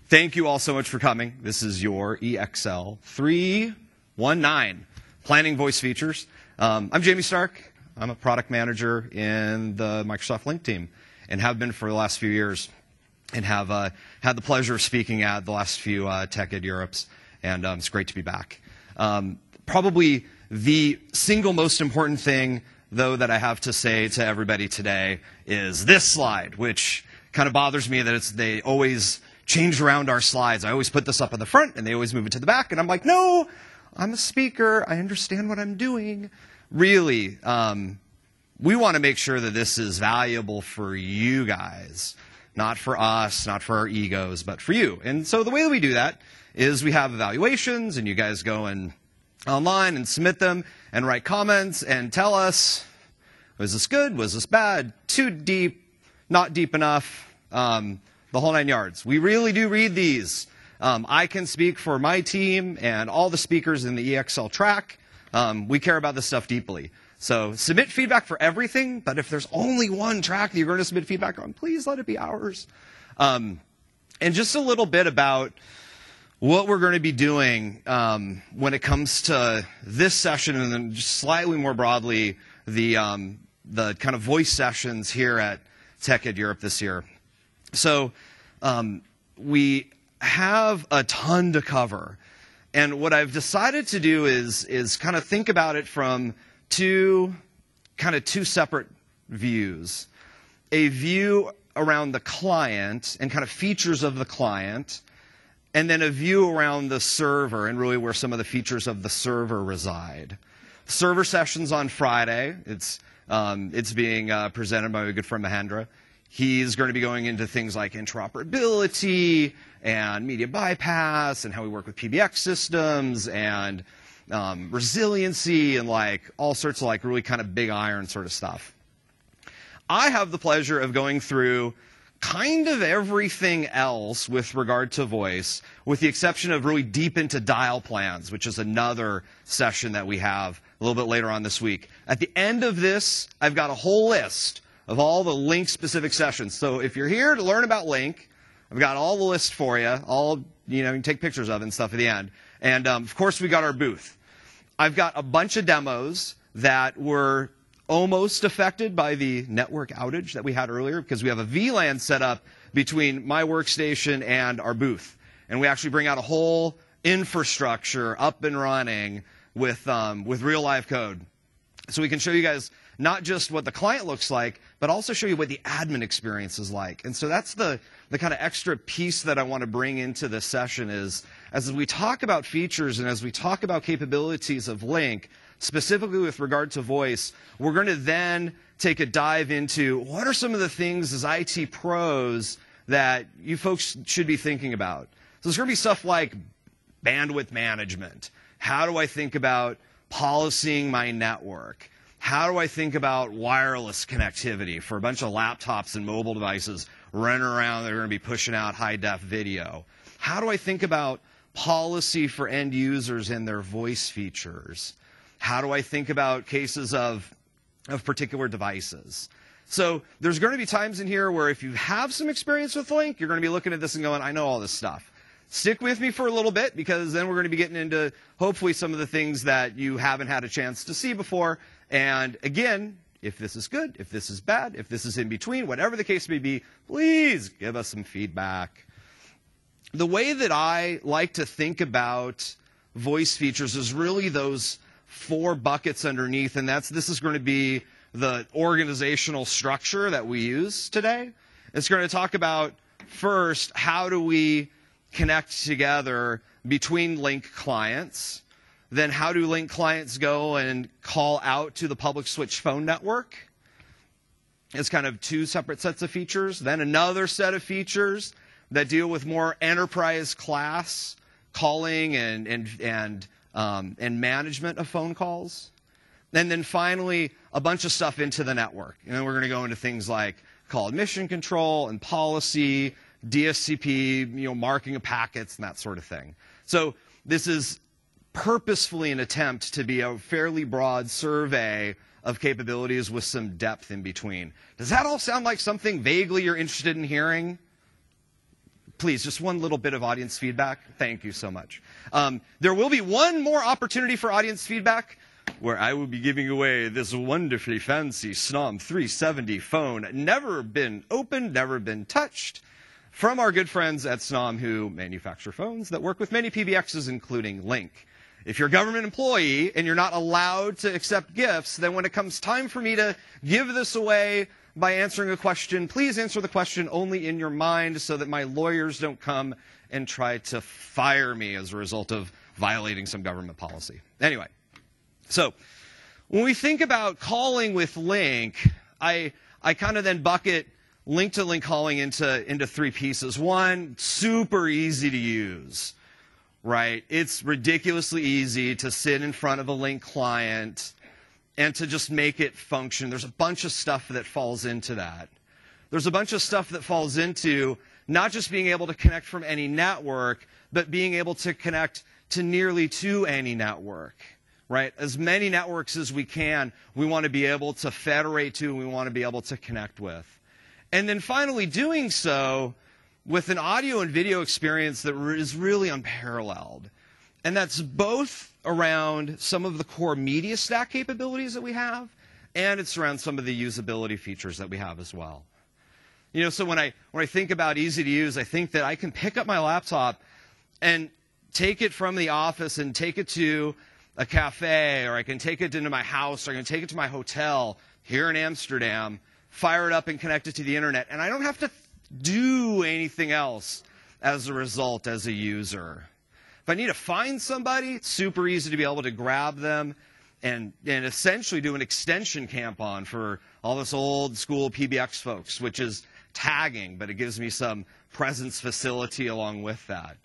Thank you all so much for coming. This is your EXL 319, Planning Voice Features. I'm Jamie Stark. I'm a product manager in the Microsoft Lync team and have been for the last few years, and have had the pleasure of speaking at the last few TechEd Europes, and it's great to be back. Probably the single most important thing, though, that I have to say to everybody today is this slide, which kind of bothers me that they always change around our slides. I always put this up in the front, and they always move it to the back, and I'm like, no, I'm a speaker. I understand what I'm doing. Really, we want to make sure that this is valuable for you guys, not for us, not for our egos, but for you. And so the way that we do that is we have evaluations, and you guys go and online and submit them and write comments and tell us, was this good? Was this bad? Too deep? Not deep enough? The whole 9 yards. We really do read these. I can speak for my team and all the speakers in the EXL track. We care about this stuff deeply. So submit feedback for everything, but if there's only one track that you're going to submit feedback on, please let it be ours. And just a little bit about what we're going to be doing when it comes to this session, and then just slightly more broadly, the kind of voice sessions here at TechEd Europe this year. So we have a ton to cover. And what I've decided to do is kind of think about it from two separate views. A view around the client and kind of features of the client, and then a view around the server and really where some of the features of the server reside. Server sessions on Friday. It's being presented by my good friend Mahendra. He's going to be going into things like interoperability and media bypass and how we work with PBX systems and resiliency and like all sorts of like really kind of big iron sort of stuff. I have the pleasure of going through kind of everything else with regard to voice, with the exception of really deep into dial plans, which is another session that we have a little bit later on this week. At the end of this, I've got a whole list of all the Lync-specific sessions. So if you're here to learn about Lync, I've got all the list for you. You can take pictures of it and stuff at the end. And of course, we got our booth. I've got a bunch of demos that were almost affected by the network outage that we had earlier, because we have a VLAN set up between my workstation and our booth. And we actually bring out a whole infrastructure up and running with real live code. So we can show you guys not just what the client looks like, but also show you what the admin experience is like. And so that's the kind of extra piece that I want to bring into this session is, as we talk about features and as we talk about capabilities of Lync, specifically with regard to voice, we're going to then take a dive into what are some of the things as IT pros that you folks should be thinking about. So there's going to be stuff like bandwidth management. How do I think about policing my network? How do I think about wireless connectivity for a bunch of laptops and mobile devices running around that are going to be pushing out high-def video? How do I think about policy for end users and their voice features? How do I think about cases of particular devices? So there's going to be times in here where if you have some experience with Lync, you're going to be looking at this and going, I know all this stuff. Stick with me for a little bit, because then we're going to be getting into hopefully some of the things that you haven't had a chance to see before. And again, if this is good, if this is bad, if this is in between, whatever the case may be, please give us some feedback. The way that I like to think about voice features is really those 4 buckets underneath, and this is going to be the organizational structure that we use today. It's going to talk about, first, how do we connect together between Lync clients. Then how do Lync clients go and call out to the public switch phone network? It's kind of 2 separate sets of features. Then another set of features that deal with more enterprise class calling and management of phone calls. And then finally, a bunch of stuff into the network. And then we're going to go into things like call admission control and policy, DSCP, marking of packets and that sort of thing. So this is purposefully an attempt to be a fairly broad survey of capabilities with some depth in between. Does that all sound like something vaguely you're interested in hearing? please, just one little bit of audience feedback. Thank you so much. There will be one more opportunity for audience feedback where I will be giving away this wonderfully fancy Snom 370 phone, never been opened, never been touched, from our good friends at Snom who manufacture phones that work with many PBXs, including Link. If you're a government employee and you're not allowed to accept gifts, then when it comes time for me to give this away by answering a question, please answer the question only in your mind so that my lawyers don't come and try to fire me as a result of violating some government policy. Anyway, so when we think about calling with Link, I kind of then bucket link-to-link calling into three pieces. One, super easy to use, right? It's ridiculously easy to sit in front of a Link client and to just make it function. There's a bunch of stuff that falls into that. There's a bunch of stuff that falls into not just being able to connect from any network, but being able to connect to nearly to any network, right? As many networks as we can, we want to be able to federate to, and we want to be able to connect with. And then finally doing so with an audio and video experience that is really unparalleled. And that's both around some of the core media stack capabilities that we have, and it's around some of the usability features that we have as well. You know, so when I think about easy to use, I think that I can pick up my laptop and take it from the office and take it to a cafe, or I can take it into my house, or I can take it to my hotel here in Amsterdam, fire it up and connect it to the internet, and I don't have to do anything else as a result as a user. If I need to find somebody, it's super easy to be able to grab them and essentially do an extension camp on for all this old school PBX folks, which is tagging, but it gives me some presence facility along with that.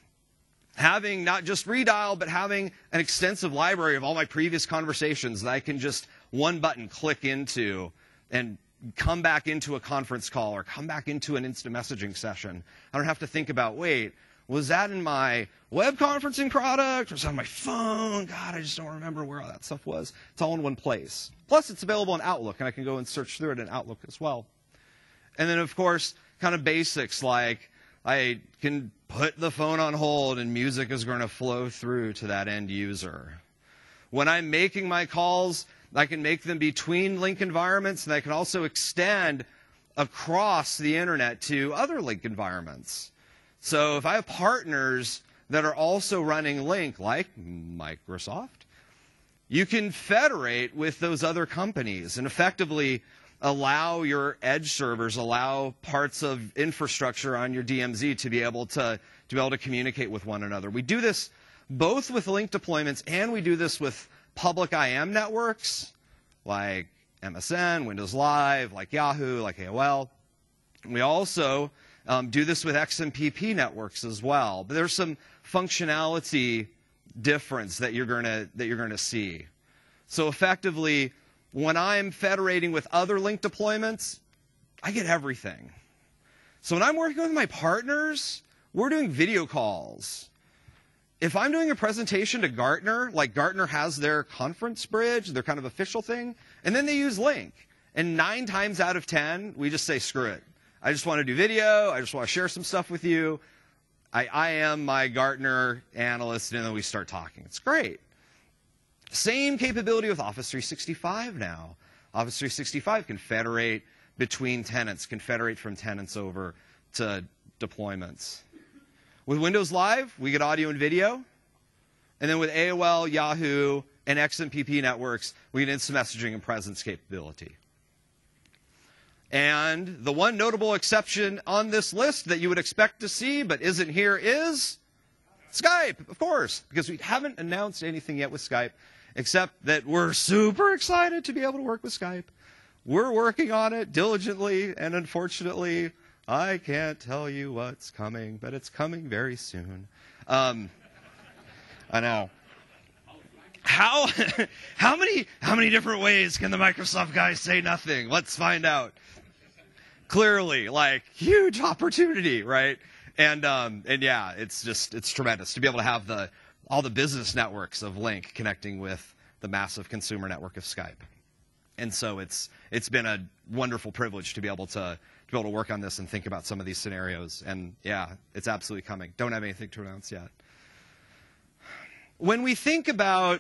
Having not just redial, but having an extensive library of all my previous conversations that I can just one button click into and come back into a conference call or come back into an instant messaging session. I don't have to think about, wait, was that in my web conferencing product or was that on my phone? God, I just don't remember where all that stuff was. It's all in one place. Plus, it's available in Outlook, and I can go and search through it in Outlook as well. And then, of course, kind of basics like I can put the phone on hold and music is going to flow through to that end user. When I'm making my calls, I can make them between Link environments, and I can also extend across the internet to other Link environments. So if I have partners that are also running Link, like Microsoft, you can federate with those other companies and effectively allow your edge servers, allow parts of infrastructure on your DMZ to be able to communicate with one another. We do this both with Link deployments, and we do this with public IM networks like MSN, Windows Live, like Yahoo, like AOL. We also do this with XMPP networks as well. But there's some functionality difference that you're going to see. So effectively, when I'm federating with other Link deployments, I get everything. So when I'm working with my partners, we're doing video calls. If I'm doing a presentation to Gartner, like Gartner has their conference bridge, their kind of official thing, and then they use Link. And 9 times out of 10, we just say, screw it. I just want to do video. I just want to share some stuff with you. I am my Gartner analyst, and then we start talking. It's great. Same capability with Office 365 now. Office 365 can federate between tenants, can federate from tenants over to deployments. With Windows Live, we get audio and video. And then with AOL, Yahoo, and XMPP networks, we get instant messaging and presence capability. And the one notable exception on this list that you would expect to see but isn't here is Skype, of course, because we haven't announced anything yet with Skype, except that we're super excited to be able to work with Skype. We're working on it diligently, and unfortunately, I can't tell you what's coming, but it's coming very soon. I know. How many different ways can the Microsoft guys say nothing? Let's find out. Clearly, like, huge opportunity, right? And yeah, it's tremendous to be able to have all the business networks of Link connecting with the massive consumer network of Skype. And so it's been a wonderful privilege to be able to be able to work on this and think about some of these scenarios. And yeah, it's absolutely coming. Don't have anything to announce yet. When we think about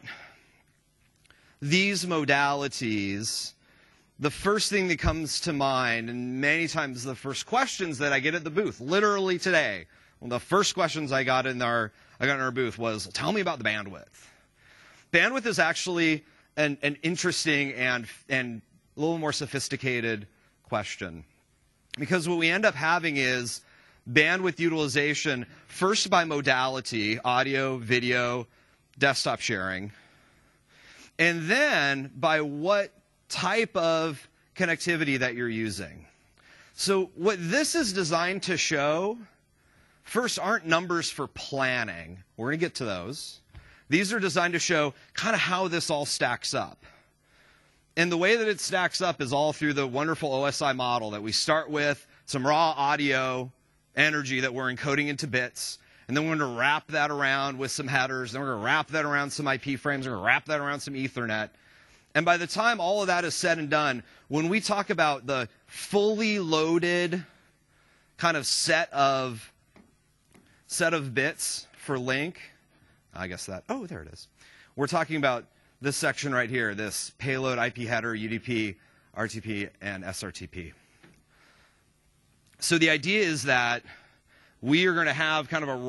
these modalities, the first thing that comes to mind, and many times the first questions that I get at the booth, literally today, one of the first questions I got in our booth was, tell me about the bandwidth. Bandwidth is actually an interesting and a little more sophisticated question. Because what we end up having is bandwidth utilization, first by modality, audio, video, desktop sharing, and then by what type of connectivity that you're using. So what this is designed to show, first, aren't numbers for planning. We're going to get to those. These are designed to show kind of how this all stacks up. And the way that it stacks up is all through the wonderful OSI model that we start with some raw audio energy that we're encoding into bits. And then we're going to wrap that around with some headers. Then we're going to wrap that around some IP frames. We're going to wrap that around some Ethernet. And by the time all of that is said and done, when we talk about the fully loaded kind of set of bits for link, I guess that, oh, there it is. We're talking about this section right here, this payload, IP header, UDP, RTP, and SRTP. So the idea is that we are going to have kind of a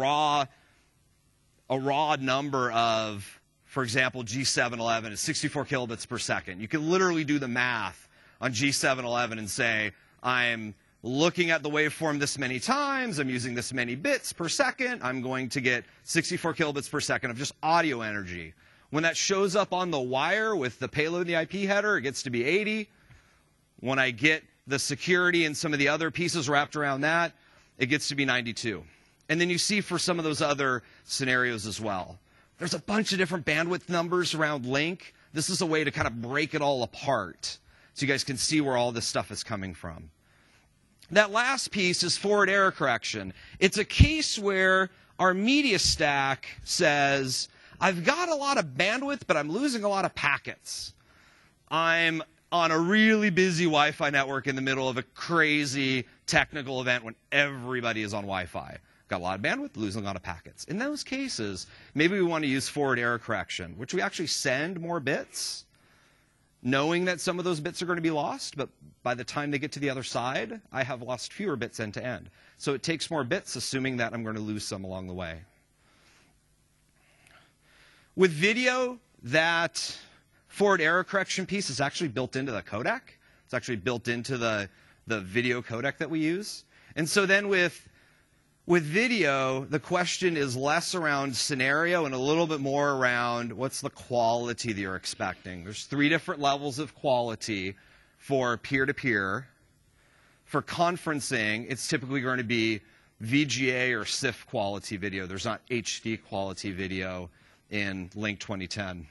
raw number of, for example, G711 is 64 kilobits per second. You can literally do the math on G711 and say, I'm looking at the waveform this many times, I'm using this many bits per second, I'm going to get 64 kilobits per second of just audio energy. When that shows up on the wire with the payload and the IP header, it gets to be 80. When I get the security and some of the other pieces wrapped around that, it gets to be 92. And then you see for some of those other scenarios as well. There's a bunch of different bandwidth numbers around link. This is a way to kind of break it all apart so you guys can see where all this stuff is coming from. That last piece is forward error correction. It's a case where our media stack says, I've got a lot of bandwidth, but I'm losing a lot of packets. I'm on a really busy Wi-Fi network in the middle of a crazy technical event when everybody is on Wi-Fi. Got a lot of bandwidth, losing a lot of packets. In those cases, maybe we want to use forward error correction, which we actually send more bits, knowing that some of those bits are going to be lost, but by the time they get to the other side, I have lost fewer bits end to end. So it takes more bits, assuming that I'm going to lose some along the way. With video, that forward error correction piece is actually built into the codec. It's actually built into the video codec that we use. And so then with video, the question is less around scenario and a little bit more around what's the quality that you're expecting. There's 3 different levels of quality for peer-to-peer. For conferencing, it's typically going to be VGA or CIF quality video. There's not HD quality video in Link 2010.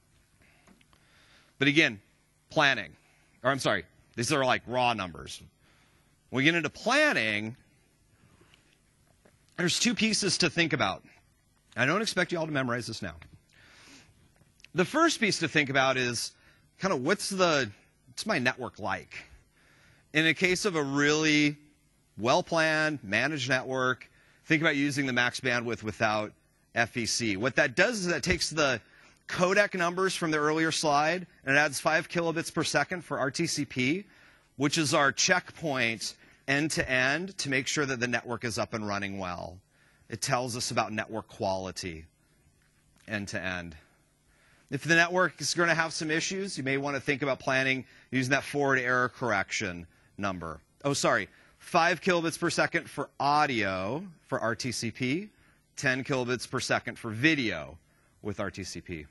But again, planning. Or I'm sorry, these are like raw numbers. When we get into planning, there's 2 pieces to think about. I don't expect you all to memorize this now. The first piece to think about is kind of what's my network like? In a case of a really well-planned, managed network, think about using the max bandwidth without FEC. What that does is that takes the codec numbers from the earlier slide and it adds 5 kilobits per second for RTCP, which is our checkpoint end-to-end to make sure that the network is up and running well. It tells us about network quality end-to-end. If the network is going to have some issues, you may want to think about planning using that forward error correction number. Oh, sorry, 5 kilobits per second for audio for RTCP, 10 kilobits per second for video with RTCP.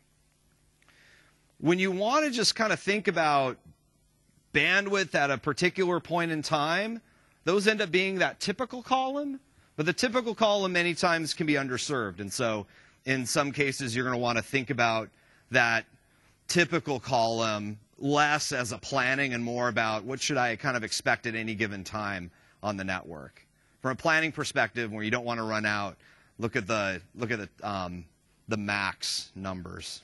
When you want to just kind of think about bandwidth at a particular point in time, those end up being that typical column, but the typical column many times can be underserved. And so in some cases, you're going to want to think about that typical column less as a planning and more about what should I kind of expect at any given time on the network. From a planning perspective, where you don't want to run out, look at the max numbers.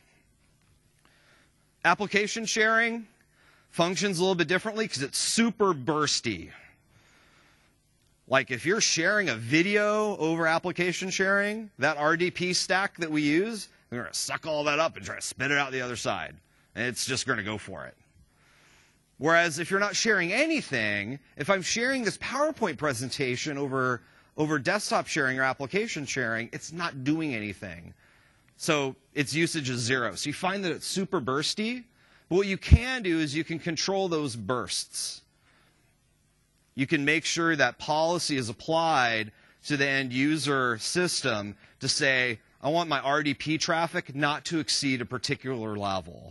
Application sharing functions a little bit differently because it's super bursty. Like if you're sharing a video over application sharing, that RDP stack that we use, we're going to suck all that up and try to spit it out the other side. And it's just going to go for it. Whereas if you're not sharing anything, if I'm sharing this PowerPoint presentation over desktop sharing or application sharing, it's not doing anything. So its usage is 0. So you find that it's super bursty. But what you can do is you can control those bursts. You can make sure that policy is applied to the end user system to say, I want my RDP traffic not to exceed a particular level.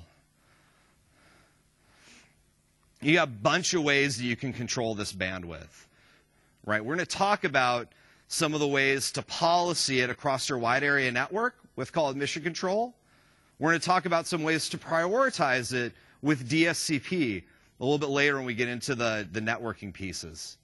You got a bunch of ways that you can control this bandwidth. Right? We're going to talk about some of the ways to policy it across your wide area network with call admission control. We're going to talk about some ways to prioritize it with DSCP a little bit later when we get into the networking pieces.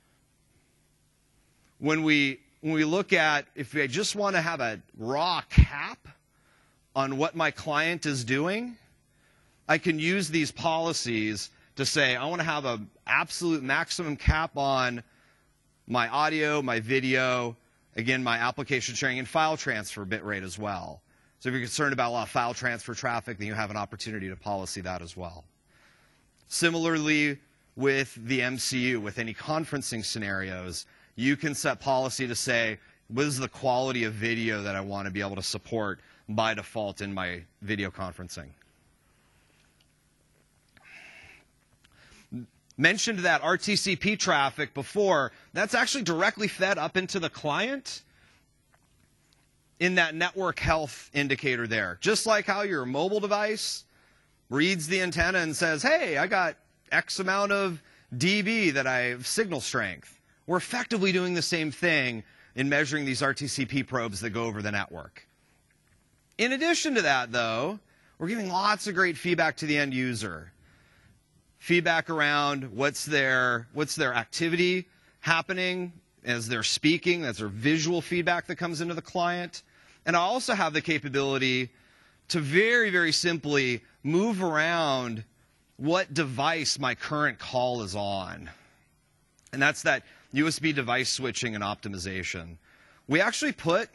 When we look at, if I just want to have a raw cap on what my client is doing, I can use these policies to say, I want to have an absolute maximum cap on my audio, my video, again, my application sharing and file transfer bitrate as well. So if you're concerned about a lot of file transfer traffic, then you have an opportunity to policy that as well. Similarly, with the MCU, with any conferencing scenarios, you can set policy to say, what is the quality of video that I want to be able to support by default in my video conferencing? Mentioned that RTCP traffic before. That's actually directly fed up into the client in that network health indicator there. Just like how your mobile device reads the antenna and says, hey, I got X amount of dB that I have signal strength. We're effectively doing the same thing in measuring these RTCP probes that go over the network. In addition to that, though, we're giving lots of great feedback to the end user. Feedback around what's their activity happening as they're speaking. That's their visual feedback that comes into the client. And I also have the capability to very, very simply move around what device my current call is on. And that's that USB device switching and optimization. We actually put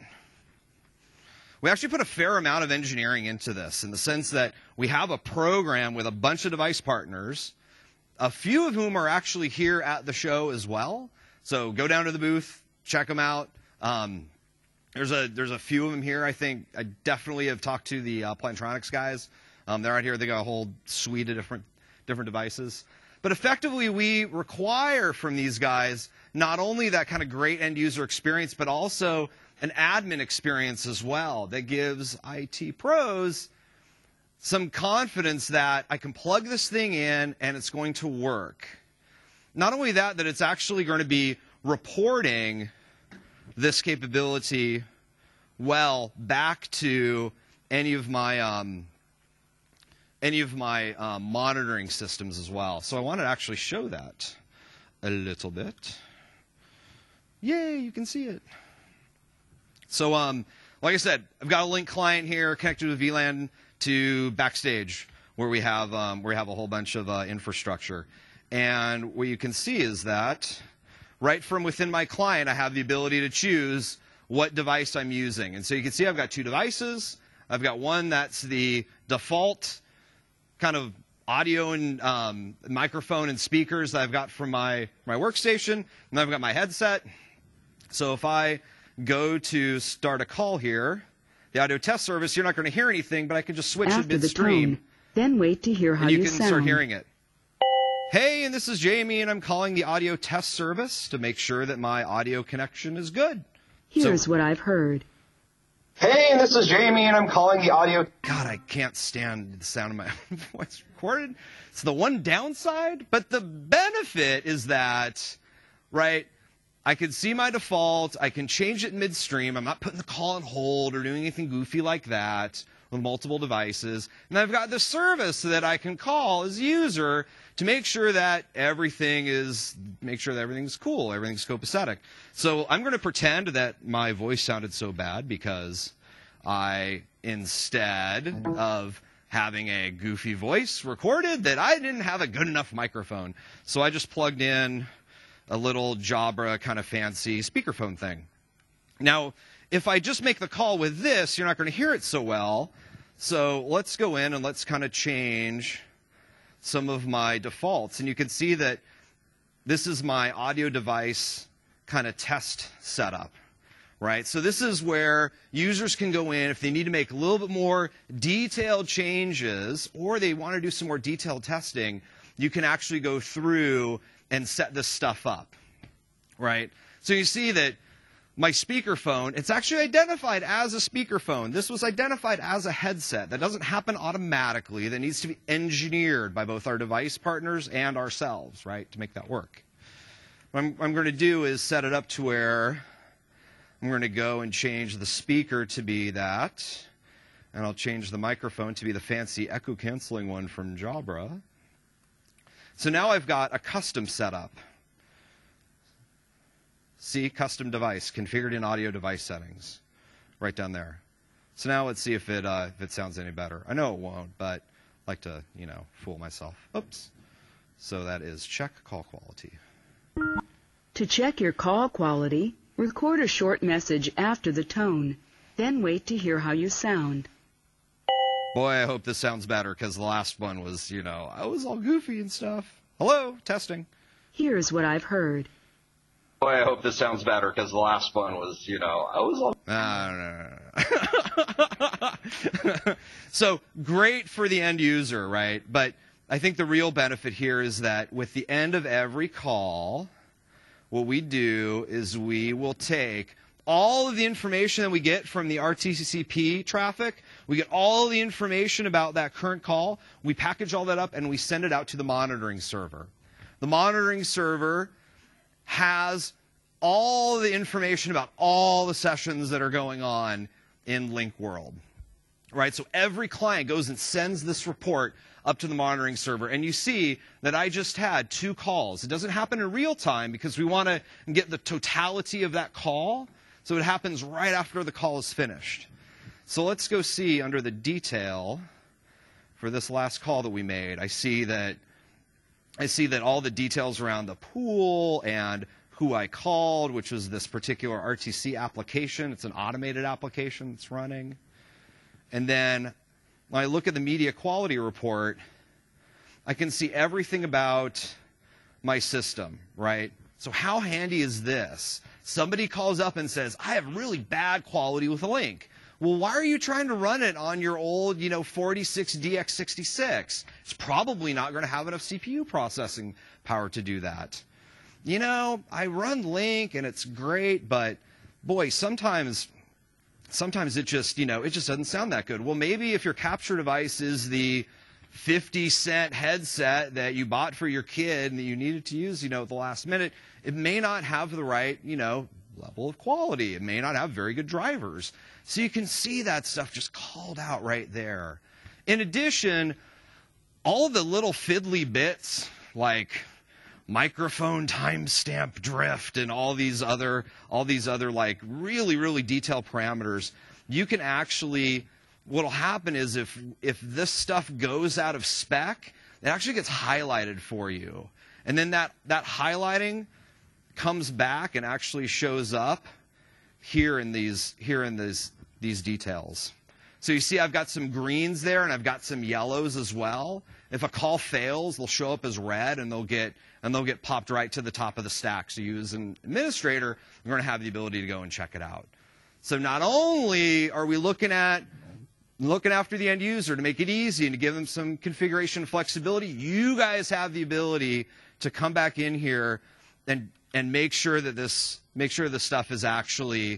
a fair amount of engineering into this in the sense that we have a program with a bunch of device partners, a few of whom are actually here at the show as well. So go down to the booth, check them out. There's a few of them here. I think I definitely have talked to the Plantronics guys. They're out here. They got a whole suite of different devices. But effectively, we require from these guys not only that kind of great end user experience, but also an admin experience as well that gives IT pros some confidence that I can plug this thing in and it's going to work. Not only that it's actually going to be reporting this capability well back to any of my monitoring systems as well. So I want to actually show that a little bit. Yay, you can see it. So like I said, I've got a Link client here connected with VLAN to Backstage, where we have a whole bunch of infrastructure. And what you can see is that right from within my client, I have the ability to choose what device I'm using. And so you can see I've got two devices. I've got one that's the default kind of audio and microphone and speakers that I've got from my workstation. And I've got my headset. So if I go to start a call here, the audio test service, you're not going to hear anything, but I can just switch it midstream. Then wait to hear how you you can sound. Start hearing it. Hey, and this is Jamie, and I'm calling the audio test service to make sure that my audio connection is good. Here's what I've heard. Hey, and this is Jamie, and I'm calling the audio... God, I can't stand the sound of my own voice recorded. It's the one downside, but the benefit is that, right, I can see my default, I can change it midstream, I'm not putting the call on hold or doing anything goofy like that with multiple devices, and I've got the service that I can call as a user to make sure that everything's cool, everything's copacetic. So I'm going to pretend that my voice sounded so bad because I, instead of having a goofy voice recorded, that I didn't have a good enough microphone. So I just plugged in little Jabra kind of fancy speakerphone thing. Now, if I just make the call with this, you're not going to hear it so well. So let's go in and let's kind of change some of my defaults. And you can see that this is my audio device kind of test setup, right? So this is where users can go in if they need to make a little bit more detailed changes or they want to do some more detailed testing. You can actually go through and set this stuff up, right? So you see that my speakerphone, it's actually identified as a speakerphone. This was identified as a headset. That doesn't happen automatically. That needs to be engineered by both our device partners and ourselves, right, to make that work. What I'm going to do is set it up to where I'm going to go and change the speaker to be that, and I'll change the microphone to be the fancy echo canceling one from Jabra. So now I've got a custom setup. See, custom device, configured in audio device settings, right down there. So now let's see if it sounds any better. I know it won't, but I like to, fool myself. Oops. So that is check call quality. To check your call quality, record a short message after the tone. Then wait to hear how you sound. Boy, I hope this sounds better because the last one was, I was all goofy and stuff. Hello, testing. Here's what I've heard. Boy, I hope this sounds better because the last one was, I was all... No. So great for the end user, right? But I think the real benefit here is that with the end of every call, what we do is we will take all of the information that we get from the RTCP traffic, we get all the information about that current call, we package all that up, and we send it out to the monitoring server. The monitoring server has all the information about all the sessions that are going on in Lync World, right? So every client goes and sends this report up to the monitoring server, and you see that I just had 2 calls. It doesn't happen in real time because we want to get the totality of that call, so it happens right after the call is finished. So let's go see under the detail for this last call that we made. I see that all the details around the pool and who I called, which was this particular RTC application. It's an automated application that's running. And then when I look at the media quality report, I can see everything about my system, right? So how handy is this? Somebody calls up and says, I have really bad quality with a link. Well, why are you trying to run it on your old, 46DX66? It's probably not going to have enough CPU processing power to do that. I run Lync and it's great, but boy, sometimes it just, it just doesn't sound that good. Well, maybe if your capture device is the 50-cent headset that you bought for your kid and that you needed to use, at the last minute, it may not have the right, level of quality. It may not have very good drivers. So you can see that stuff just called out right there. In addition, all the little fiddly bits like microphone timestamp drift and all these other like really, really detailed parameters, you can actually, what'll happen is if this stuff goes out of spec, it actually gets highlighted for you. And then that highlighting comes back and actually shows up here in these details. So you see I've got some greens there and I've got some yellows as well. If a call fails, they'll show up as red and they'll get popped right to the top of the stack. So you as an administrator are going to have the ability to go and check it out. So not only are we looking after the end user to make it easy and to give them some configuration flexibility, you guys have the ability to come back in here and make sure that this stuff is actually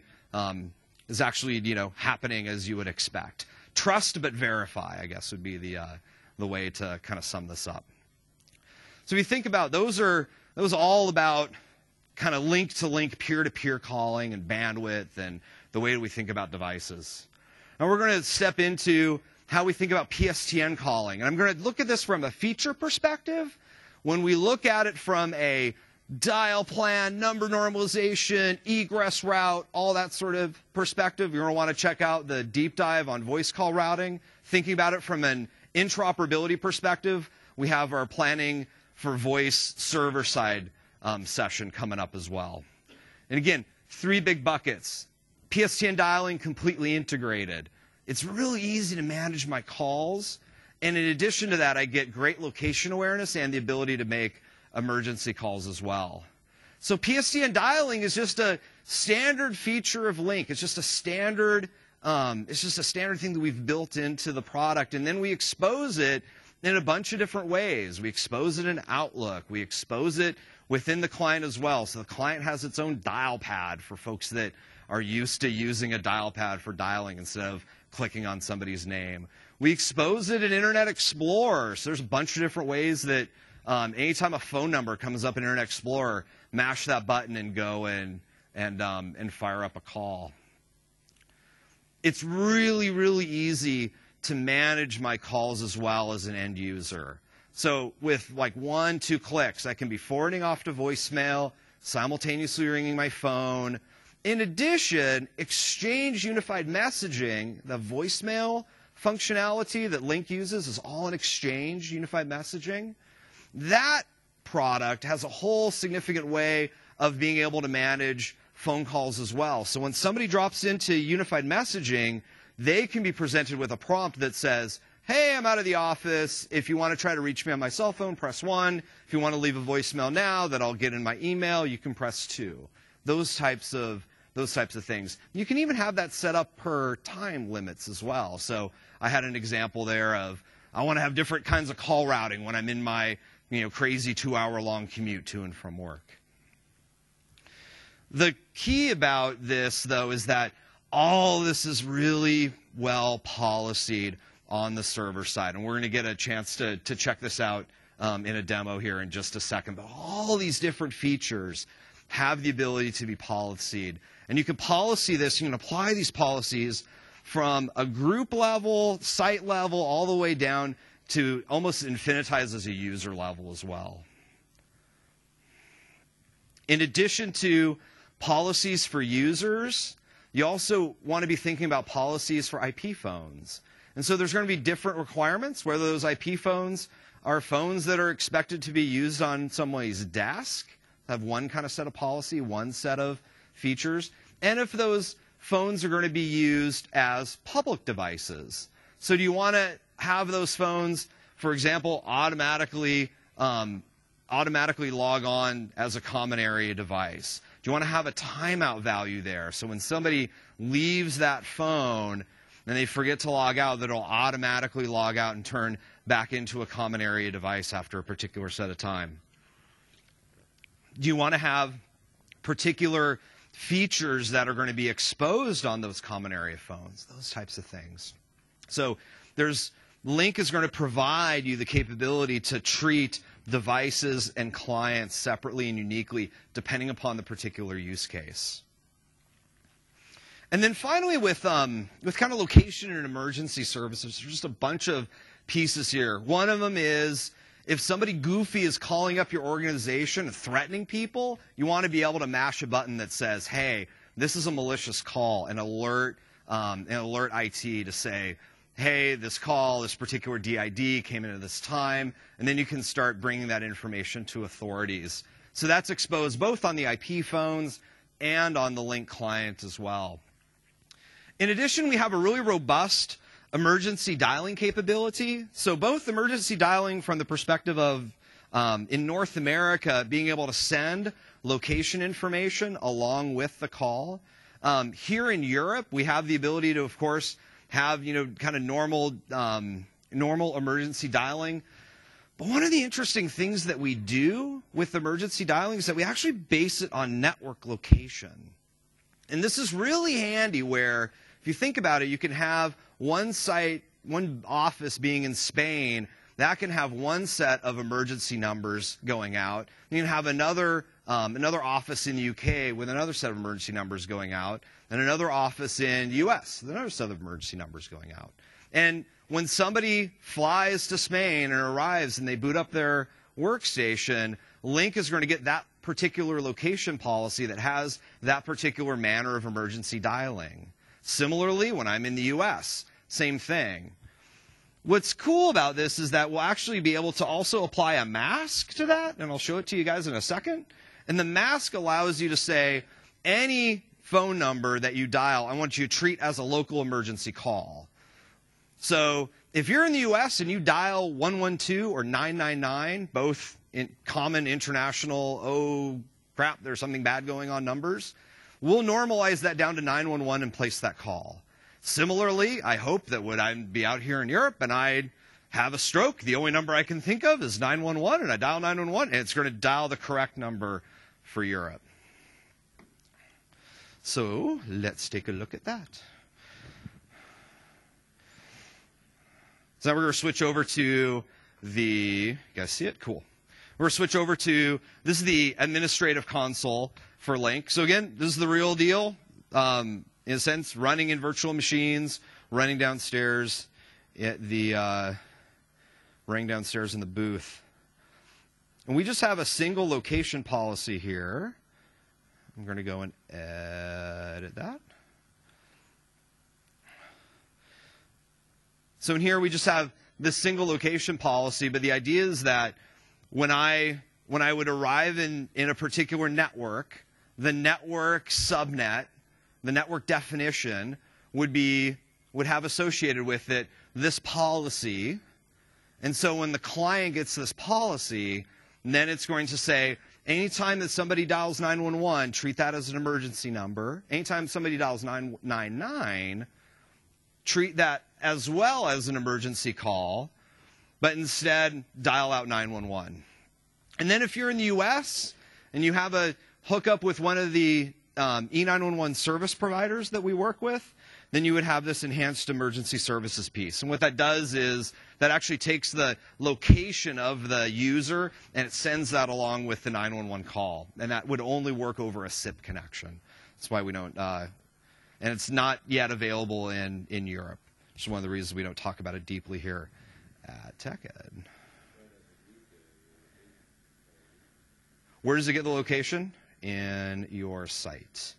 happening as you would expect. Trust but verify, I guess, would be the way to kind of sum this up. So if you think about those are all about kind of link-to-link, peer-to-peer calling and bandwidth and the way we think about devices. Now we're going to step into how we think about PSTN calling. And I'm going to look at this from a feature perspective. When we look at it from a dial plan, number normalization, egress route, all that sort of perspective, you're going to want to check out the deep dive on voice call routing. Thinking about it from an interoperability perspective, we have our planning for voice server-side session coming up as well. And again, 3 big buckets. PSTN dialing completely integrated. It's really easy to manage my calls. And in addition to that, I get great location awareness and the ability to make emergency calls as well. So PSTN dialing is just a standard feature of Lync. It's just a standard thing that we've built into the product. And then we expose it in a bunch of different ways. We expose it in Outlook. We expose it within the client as well. So the client has its own dial pad for folks that are used to using a dial pad for dialing instead of clicking on somebody's name. We expose it in Internet Explorer. So there's a bunch of different ways that anytime a phone number comes up in Internet Explorer, mash that button and go and fire up a call. It's really, really easy to manage my calls as well as an end user. So with like 1-2 clicks, I can be forwarding off to voicemail, simultaneously ringing my phone. In addition, Exchange Unified Messaging, the voicemail functionality that Lync uses is all in Exchange Unified Messaging. That product has a whole significant way of being able to manage phone calls as well. So when somebody drops into Unified Messaging, they can be presented with a prompt that says, hey, I'm out of the office. If you want to try to reach me on my cell phone, press 1. If you want to leave a voicemail now that I'll get in my email, you can press 2. Those types of things. You can even have that set up per time limits as well. So I had an example there of I want to have different kinds of call routing when I'm in my crazy 2-hour-long commute to and from work. The key about this, though, is that all this is really well policied on the server side. And we're going to get a chance to check this out in a demo here in just a second. But all these different features have the ability to be policied. And you can policy this, you can apply these policies from a group level, site level, all the way down to almost infinitize as a user level as well. In addition to policies for users, you also want to be thinking about policies for IP phones. And so there's going to be different requirements, whether those IP phones are phones that are expected to be used on somebody's desk, have one kind of set of policy, one set of features, and if those phones are going to be used as public devices. So do you want to have those phones, for example, automatically log on as a common area device? Do you want to have a timeout value there? So when somebody leaves that phone and they forget to log out, that it'll automatically log out and turn back into a common area device after a particular set of time. Do you want to have particular features that are going to be exposed on those common area phones? Those types of things. So Lync is going to provide you the capability to treat devices and clients separately and uniquely depending upon the particular use case. And then finally with kind of location and emergency services, there's just a bunch of pieces here. One of them is if somebody goofy is calling up your organization and threatening people, you want to be able to mash a button that says, hey, this is a malicious call, and alert IT to say, hey, this call, this particular DID came in at this time, and then you can start bringing that information to authorities. So that's exposed both on the IP phones and on the Lync client as well. In addition, we have a really robust emergency dialing capability. So both emergency dialing from the perspective of, in North America, being able to send location information along with the call. Here in Europe, we have the ability to, of course, have kind of normal emergency dialing. But one of the interesting things that we do with emergency dialing is that we actually base it on network location. And this is really handy where, if you think about it, you can have one site, one office being in Spain, that can have one set of emergency numbers going out. You can have another office in the UK with another set of emergency numbers going out, and another office in the US with another set of emergency numbers going out. And when somebody flies to Spain and arrives and they boot up their workstation, Lync is going to get that particular location policy that has that particular manner of emergency dialing. Similarly, when I'm in the US, same thing. What's cool about this is that we'll actually be able to also apply a mask to that, and I'll show it to you guys in a second. And the mask allows you to say, any phone number that you dial, I want you to treat as a local emergency call. So if you're in the US and you dial 112 or 999, both in common international, oh crap, there's something bad going on numbers, we'll normalize that down to 911 and place that call. Similarly, I hope that when I'd be out here in Europe and I'd have a stroke, the only number I can think of is 911, and I dial 911, and it's going to dial the correct number for Europe. So let's take a look at that. So now we're going to switch over to you guys see it? Cool. We're going to switch over to, this is the administrative console for Lync. So again, this is the real deal. In a sense, running in virtual machines, running downstairs at the, running downstairs in the booth. And we just have a single location policy here. I'm going to go and edit that. So in here we just have this single location policy, but the idea is that when I would arrive in a particular network, the network subnet, the network definition would have associated with it this policy. And so when the client gets this policy, then it's going to say, anytime that somebody dials 911, treat that as an emergency number. Anytime somebody dials 999, treat that as well as an emergency call, but instead dial out 911. And then if you're in the US and you have a hookup with one of the E911 service providers that we work with, then you would have this enhanced emergency services piece. And what that does is that actually takes the location of the user and it sends that along with the 911 call. And that would only work over a SIP connection. That's why we don't, and it's not yet available in Europe. Which is one of the reasons we don't talk about it deeply here at TechEd. Where does it get the location? In your site.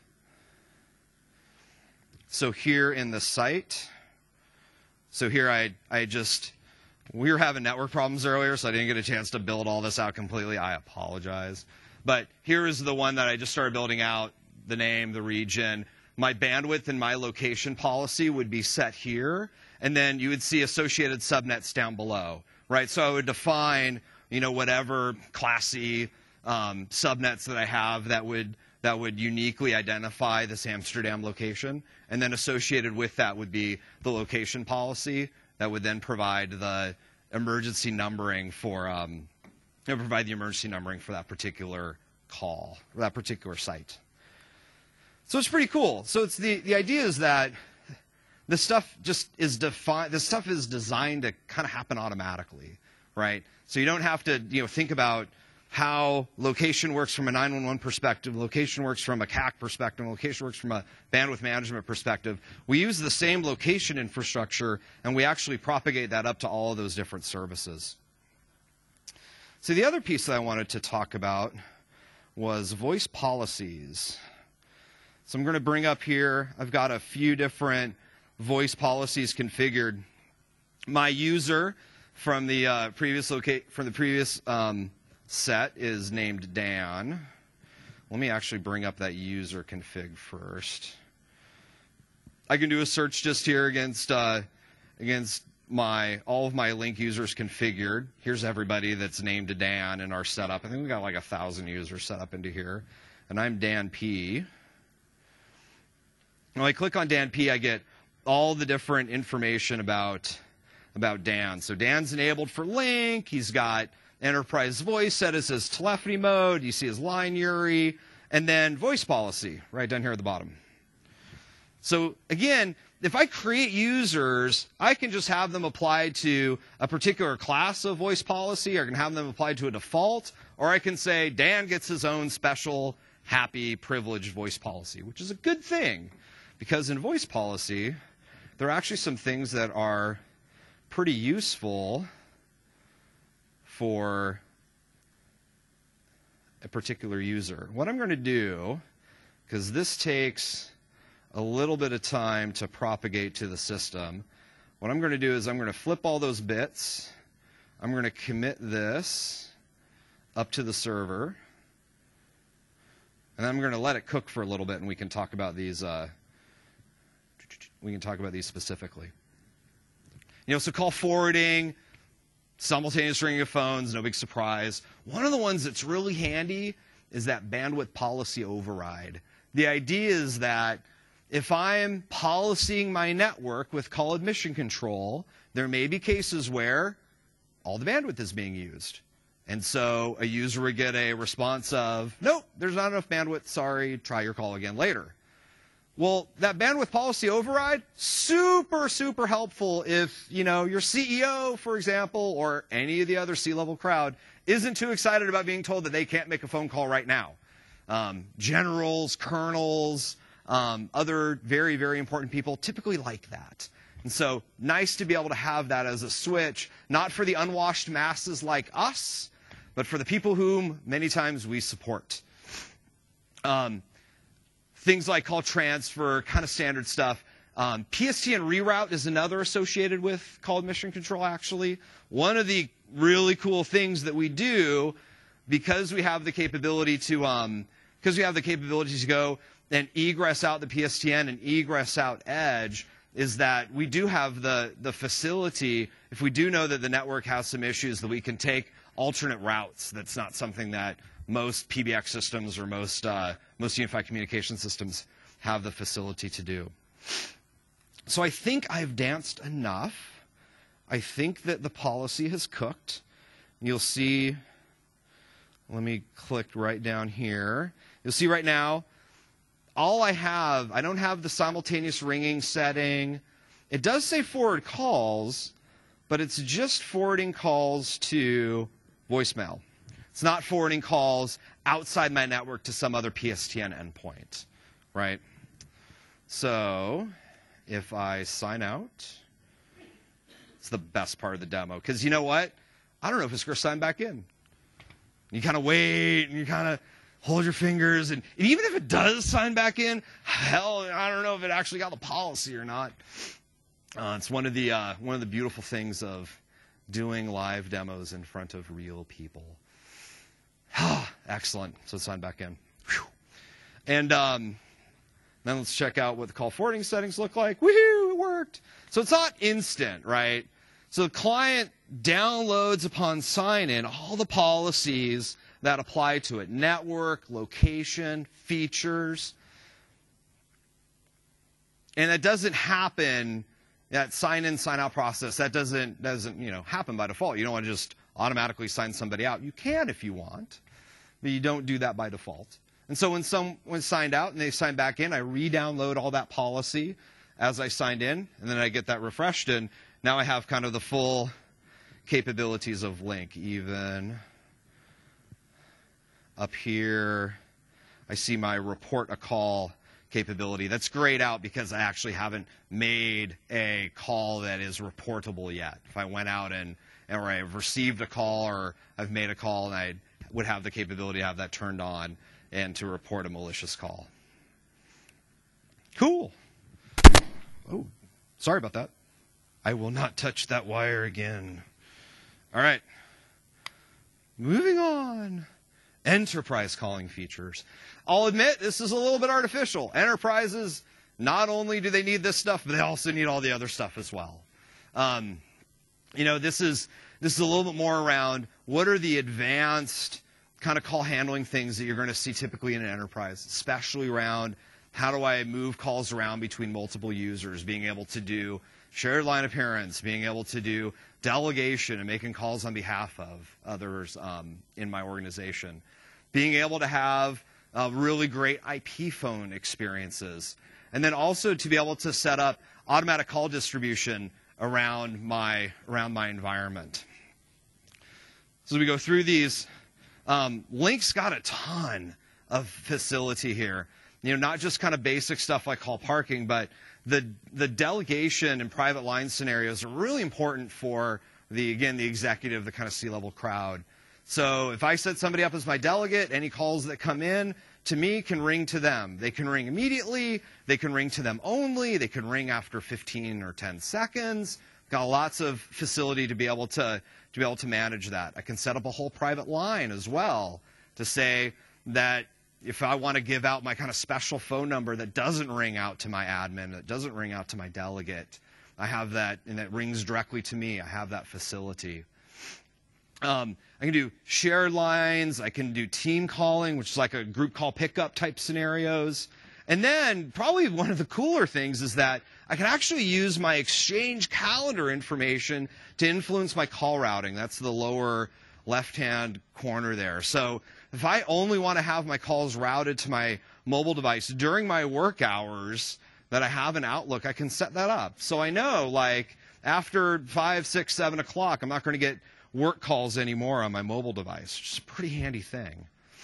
So here in the site, so here we were having network problems earlier, so I didn't get a chance to build all this out completely. I apologize. But here is the one that I just started building out, the name, the region. My bandwidth and my location policy would be set here, and then you would see associated subnets down below, right? So I would define, whatever classy subnets that I have that would uniquely identify this Amsterdam location, and then associated with that would be the location policy that would then provide the emergency numbering for that particular call, or that particular site. So it's pretty cool. So it's the idea is that this stuff just is defined. This stuff is designed to kind of happen automatically, right? So you don't have to think about how location works from a 911 perspective, location works from a CAC perspective, location works from a bandwidth management perspective. We use the same location infrastructure, and we actually propagate that up to all of those different services. So the other piece that I wanted to talk about was voice policies. So I'm going to bring up here, I've got a few different voice policies configured. My user from the previous set is named Dan. Let me actually bring up that user config first. I can do a search just here against all of my Lync users configured. Here's everybody that's named Dan in our setup. I think we got like 1,000 users set up into here. And I'm Dan P. When I click on Dan P, I get all the different information about Dan. So Dan's enabled for Lync. He's got enterprise voice set as his telephony mode. You see his line URI. And then voice policy right down here at the bottom. So again, if I create users, I can just have them applied to a particular class of voice policy, or I can have them applied to a default, or I can say Dan gets his own special, happy, privileged voice policy, which is a good thing. Because in voice policy, there are actually some things that are pretty useful for a particular user. What I'm going to do, because this takes a little bit of time to propagate to the system, what I'm going to do is I'm going to flip all those bits. I'm going to commit this up to the server. And then I'm going to let it cook for a little bit, and we can talk about these. We can talk about these specifically. So call forwarding, simultaneous ringing of phones, no big surprise. One of the ones that's really handy is that bandwidth policy override. The idea is that if I'm policing my network with call admission control, there may be cases where all the bandwidth is being used. And so a user would get a response of, nope, there's not enough bandwidth, sorry, try your call again later. Well, that bandwidth policy override, super, super helpful if, your CEO, for example, or any of the other C-level crowd isn't too excited about being told that they can't make a phone call right now. Generals, colonels, other very, very important people typically like that. And so nice to be able to have that as a switch, not for the unwashed masses like us, but for the people whom many times we support. Things like call transfer, kind of standard stuff. PSTN reroute is another associated with call admission control, actually. One of the really cool things that we do, because we have the capability to go and egress out the PSTN and egress out Edge, is that we do have the facility, if we do know that the network has some issues, that we can take alternate routes. That's not something that most PBX systems or most unified communication systems have the facility to do. So I think I've danced enough. I think that the policy has cooked. You'll see, let me click right down here. You'll see right now, I don't have the simultaneous ringing setting. It does say forward calls, but it's just forwarding calls to voicemail. It's not forwarding calls outside my network to some other PSTN endpoint, right? So if I sign out, it's the best part of the demo. Because you know what? I don't know if it's going to sign back in. You kind of wait, and you kind of hold your fingers. And even if it does sign back in, hell, I don't know if it actually got the policy or not. It's one of the beautiful things of doing live demos in front of real people. Excellent. So it's signed back in. Whew. And then let's check out what the call forwarding settings look like. Woohoo, it worked. So it's not instant, right? So the client downloads upon sign-in all the policies that apply to it. Network, location, features. And that doesn't happen, that sign-in, sign-out process, that doesn't happen by default. You don't want to just automatically sign somebody out. You can if you want, but you don't do that by default. And so when someone's signed out and they sign back in, I re-download all that policy as I signed in, and then I get that refreshed, and now I have kind of the full capabilities of Link. Even up here, I see my report a call capability. That's grayed out because I actually haven't made a call that is reportable yet. If I went out or I've received a call or I've made a call, and I would have the capability to have that turned on and to report a malicious call. Cool. Oh, sorry about that. I will not touch that wire again. All right. Moving on. Enterprise calling features. I'll admit this is a little bit artificial. Enterprises, not only do they need this stuff, but they also need all the other stuff as well. This is a little bit more around what are the advanced kind of call handling things that you're going to see typically in an enterprise, especially around how do I move calls around between multiple users, being able to do shared line appearance, being able to do delegation and making calls on behalf of others in my organization, being able to have really great IP phone experiences, and then also to be able to set up automatic call distribution around my environment. So as we go through these, Link's got a ton of facility here. Not just kind of basic stuff like call parking, but the delegation and private line scenarios are really important for the executive, the kind of C-level crowd. So if I set somebody up as my delegate, any calls that come in to me can ring to them. They can ring immediately. They can ring to them only. They can ring after 15 or 10 seconds. Got lots of facility to be able to manage that. I can set up a whole private line as well to say that if I want to give out my kind of special phone number that doesn't ring out to my admin, that doesn't ring out to my delegate, I have that, and it rings directly to me. I have that facility. I can do shared lines. I can do team calling, which is like a group call pickup type scenarios. And then probably one of the cooler things is that I can actually use my Exchange calendar information to influence my call routing. That's the lower left-hand corner there. So if I only want to have my calls routed to my mobile device during my work hours that I have in Outlook, I can set that up. So I know, like, after 5, 6, 7 o'clock, I'm not going to get work calls anymore on my mobile device, which is a pretty handy thing.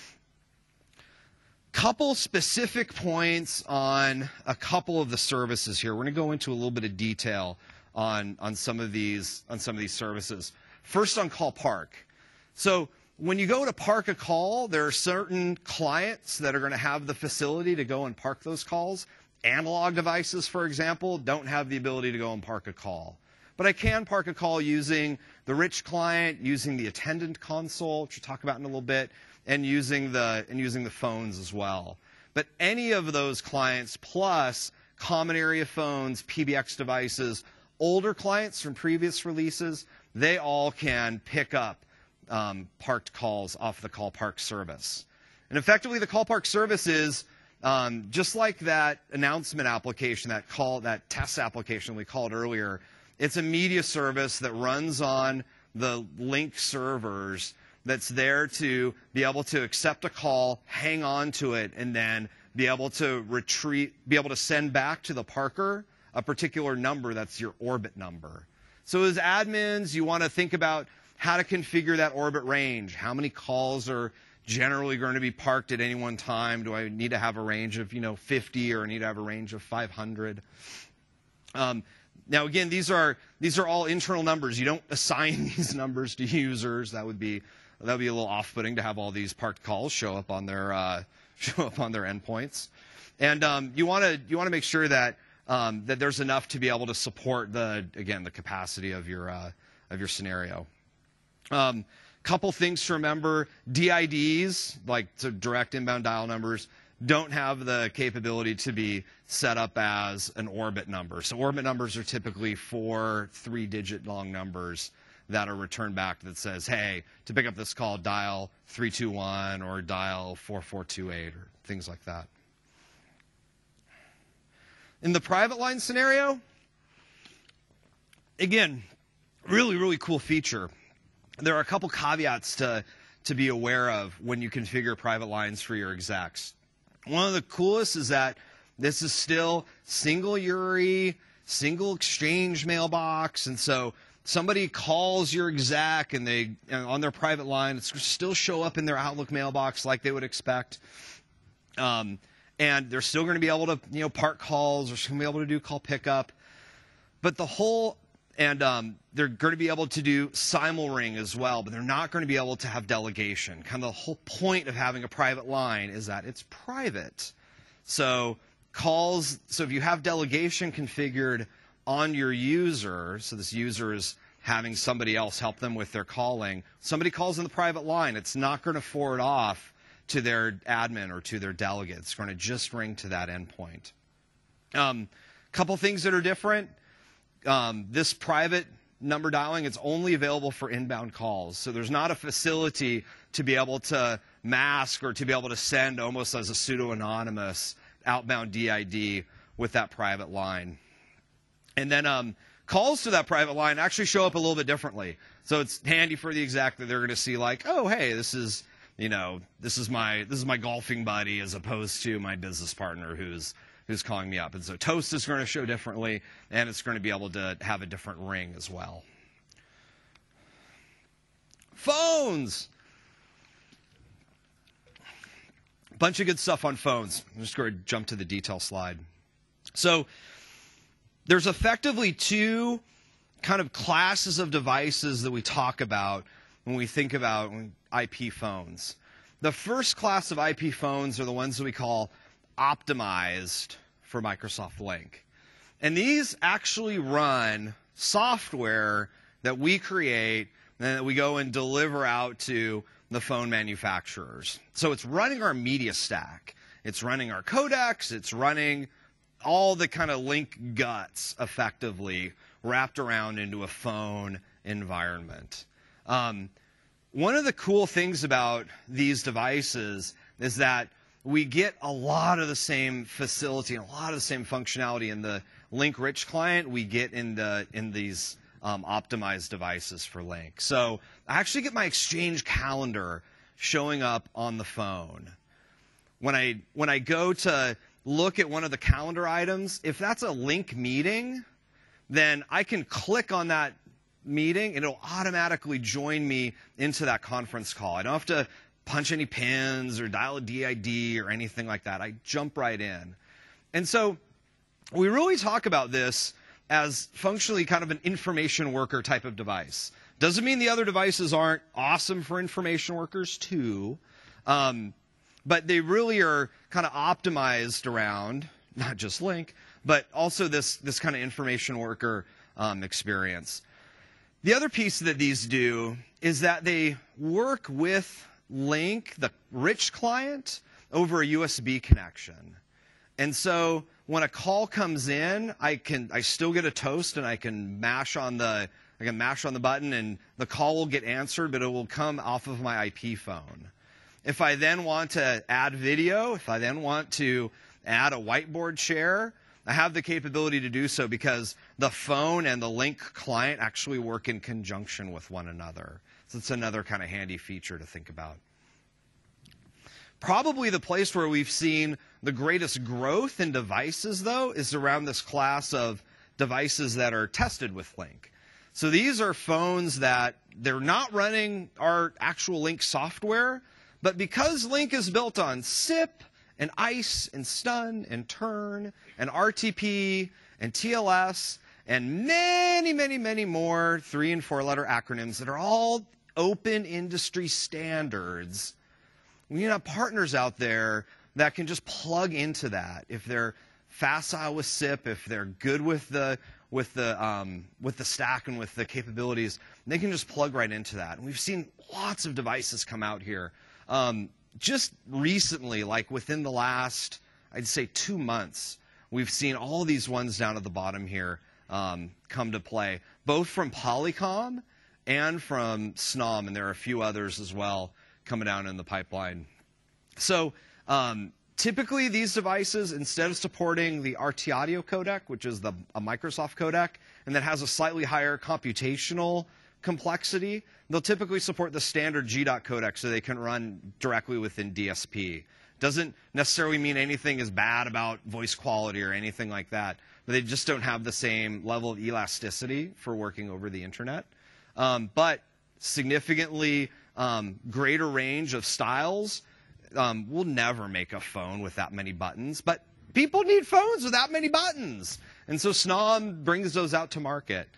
Couple specific points on a couple of the services here. We're going to go into a little bit of detail on some of these services. First, on Call Park. So when you go to park a call, there are certain clients that are going to have the facility to go and park those calls. Analog devices, for example, don't have the ability to go and park a call. But I can park a call using the rich client, using the attendant console, which we'll talk about in a little bit, and using the phones as well. But any of those clients, plus common area phones, PBX devices, older clients from previous releases, they all can pick up parked calls off the Call Park service. And effectively, the Call Park service is just like that announcement application, that test application we called earlier. It's a media service that runs on the Lync servers that's there to be able to accept a call, hang on to it, and then be able to send back to the parker a particular number that's your orbit number. So as admins, you want to think about how to configure that orbit range. How many calls are generally going to be parked at any one time? Do I need to have a range of 50, or need to have a range of 500? Now again, these are all internal numbers. You don't assign these numbers to users. That would be a little off-putting to have all these parked calls show up on their endpoints. And you want to make sure that that there's enough to be able to support the capacity of your scenario. Couple things to remember: DIDs, like direct inbound dial numbers, don't have the capability to be set up as an orbit number. So orbit numbers are typically 4 3-digit long numbers that are returned back that says, hey, to pick up this call, dial 321 or dial 4428 or things like that. In the private line scenario, again, really, really cool feature. There are a couple caveats to be aware of when you configure private lines for your execs. One of the coolest is that this is still single URI, single Exchange mailbox, and so somebody calls your exec and on their private line, it's still show up in their Outlook mailbox like they would expect. And they're still going to be able to park calls, or going to be able to do call pickup. But they're going to be able to do simul-ring as well, but they're not going to be able to have delegation. Kind of the whole point of having a private line is that it's private. So if you have delegation configured on your user, so this user is having somebody else help them with their calling, somebody calls in the private line, it's not going to forward off to their admin or to their delegate. It's going to just ring to that endpoint. Couple things that are different. This private number dialing, it's only available for inbound calls. So there's not a facility to be able to mask or to be able to send almost as a pseudo-anonymous outbound DID with that private line. And then calls to that private line actually show up a little bit differently. So it's handy for the exec that they're going to see, like, oh, hey, this is my golfing buddy, as opposed to my business partner who's calling me up. And so Toast is going to show differently, and it's going to be able to have a different ring as well. Phones. Bunch of good stuff on phones. I'm just going to jump to the detail slide. So there's effectively two kind of classes of devices that we talk about when we think about IP phones. The first class of IP phones are the ones that we call optimized for Microsoft Lync. And these actually run software that we create and that we go and deliver out to the phone manufacturers. So it's running our media stack. It's running our codecs. It's running all the kind of link guts effectively wrapped around into a phone environment. One of the cool things about these devices is that we get a lot of the same facility and a lot of the same functionality in the Link-rich client we get in these optimized devices for Link. So I actually get my Exchange calendar showing up on the phone. When I go to look at one of the calendar items, if that's a Link meeting, then I can click on that meeting and it'll automatically join me into that conference call. I don't have to punch any pins or dial a DID or anything like that. I jump right in. And so we really talk about this as functionally kind of an information worker type of device. Doesn't mean the other devices aren't awesome for information workers too, but they really are kind of optimized around not just Link, but also this kind of information worker experience. The other piece that these do is that they work with Link, the rich client, over a USB connection. And so when a call comes in, I still get a toast and I can mash on the button and the call will get answered, but it will come off of my IP phone. If I then want to add video, if I then want to add a whiteboard share, I have the capability to do so because the phone and the Link client actually work in conjunction with one another. So it's another kind of handy feature to think about. Probably the place where we've seen the greatest growth in devices, though, is around this class of devices that are tested with Link. So these are phones that they're not running our actual Link software, but because Link is built on SIP and ICE and Stun and Turn and RTP and TLS and many, many, many more 3- and 4-letter acronyms that are all open industry standards, we have partners out there that can just plug into that. If they're facile with SIP, if they're good with the stack and with the capabilities, they can just plug right into that. And we've seen lots of devices come out here. Just recently, like within the last, I'd say 2 months, we've seen all these ones down at the bottom here come to play, both from Polycom and from Snom, and there are a few others as well coming down in the pipeline. So typically these devices, instead of supporting the RT Audio codec, which is a Microsoft codec, and that has a slightly higher computational complexity, they'll typically support the standard G.dot codec so they can run directly within DSP. Doesn't necessarily mean anything is bad about voice quality or anything like that, but they just don't have the same level of elasticity for working over the internet. But significantly greater range of styles. We'll never make a phone with that many buttons, but people need phones with that many buttons. And so Snom brings those out to market.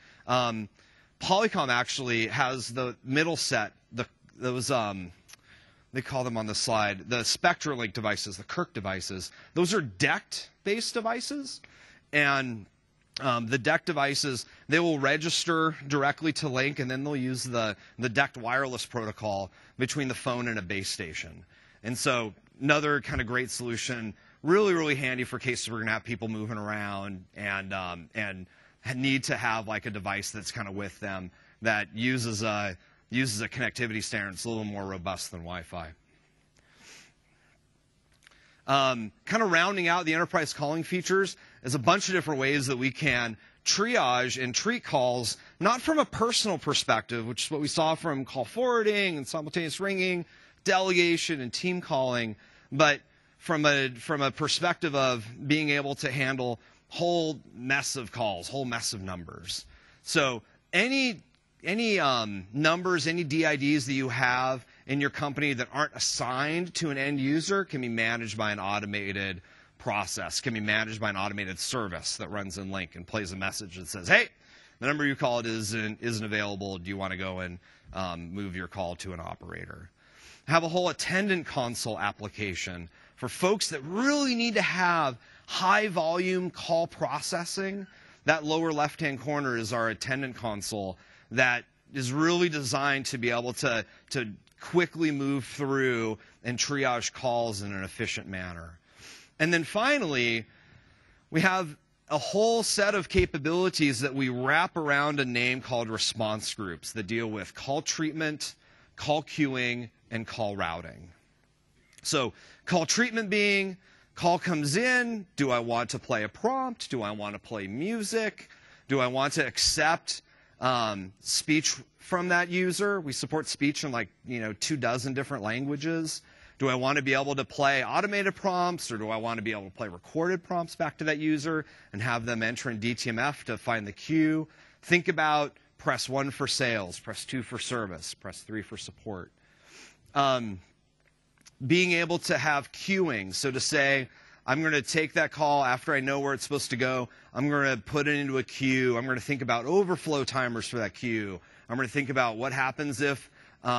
Polycom actually has the middle set, those, they call them on the slide, the SpectraLink devices, the Kirk devices. Those are DECT-based devices. And the DECT devices, they will register directly to Link, and then they'll use the DECT wireless protocol between the phone and a base station. And so another kind of great solution, really, really handy for cases we're going to have people moving around and need to have like a device that's kind of with them that uses a connectivity standard that's a little more robust than Wi-Fi. Kind of rounding out the enterprise calling features is a bunch of different ways that we can triage and treat calls, not from a personal perspective, which is what we saw from call forwarding and simultaneous ringing, delegation and team calling, but from a perspective of being able to handle whole mess of calls, whole mess of numbers. So any numbers, any DIDs that you have in your company that aren't assigned to an end user can be managed by an automated process, can be managed by an automated service that runs in Link and plays a message that says, hey, the number you called isn't available. Do you want to go and move your call to an operator? Have a whole attendant console application for folks that really need to have high volume call processing. That lower left-hand corner is our attendant console that is really designed to be able to quickly move through and triage calls in an efficient manner. And then finally, we have a whole set of capabilities that we wrap around a name called response groups that deal with call treatment, call queuing, and call routing. So call treatment being, call comes in, do I want to play a prompt? Do I want to play music? Do I want to accept speech from that user? We support speech in 24 different languages. Do I want to be able to play automated prompts, or do I want to be able to play recorded prompts back to that user and have them enter in DTMF to find the queue? Think about press 1 for sales, press 2 for service, press 3 for support. Being able to have queuing, so to say, I'm going to take that call after I know where it's supposed to go. I'm going to put it into a queue. I'm going to think about overflow timers for that queue. I'm going to think about what happens if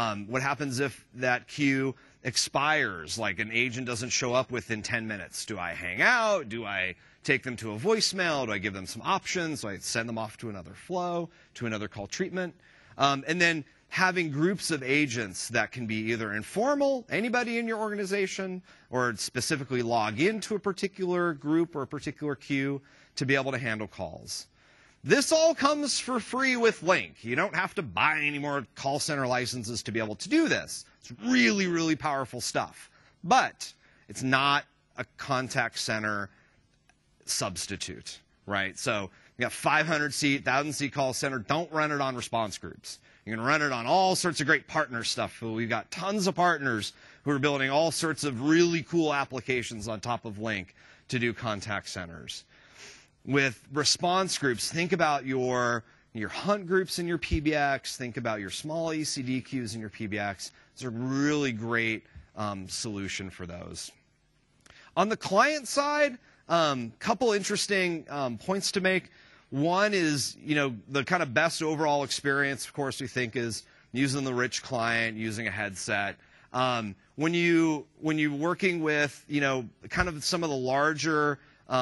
that queue expires, like an agent doesn't show up within 10 minutes. Do I hang out? Do I take them to a voicemail? Do I give them some options? Do I send them off to another flow, to another call treatment? And then having groups of agents that can be either informal, anybody in your organization, or specifically log into a particular group or a particular queue to be able to handle calls. This all comes for free with Lync. You don't have to buy any more call center licenses to be able to do this. It's really, really powerful stuff. But it's not a contact center substitute, right? So you got 500-seat, 1,000-seat call center. Don't run it on response groups. You can run it on all sorts of great partner stuff. We've got tons of partners who are building all sorts of really cool applications on top of Lync to do contact centers. With response groups, think about your hunt groups in your PBX. Think about your small ECD queues in your PBX. It's a really great solution for those. On the client side, couple interesting points to make. One is, the kind of best overall experience, of course, we think is using the rich client, using a headset. When you're working with, kind of some of the larger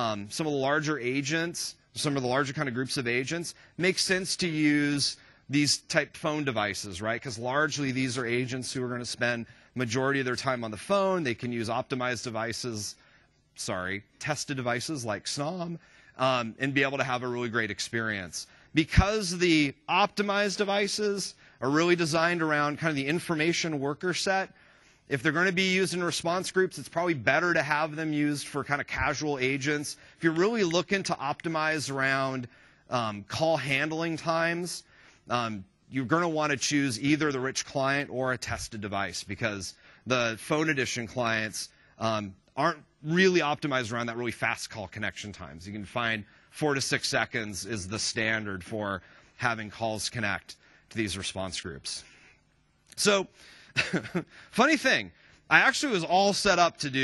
agents, some of the larger kind of groups of agents, makes sense to use these type phone devices, right? Because largely these are agents who are going to spend majority of their time on the phone. They can use optimized devices, tested devices like SNOM, and be able to have a really great experience. Because the optimized devices are really designed around kind of the information worker set, if they're going to be used in response groups, it's probably better to have them used for kind of casual agents. If you're really looking to optimize around call handling times, you're going to want to choose either the rich client or a tested device, because the phone edition clients aren't really optimized around that really fast call connection times. You can find 4 to 6 seconds is the standard for having calls connect to these response groups. So, funny thing, I thought I was all set up to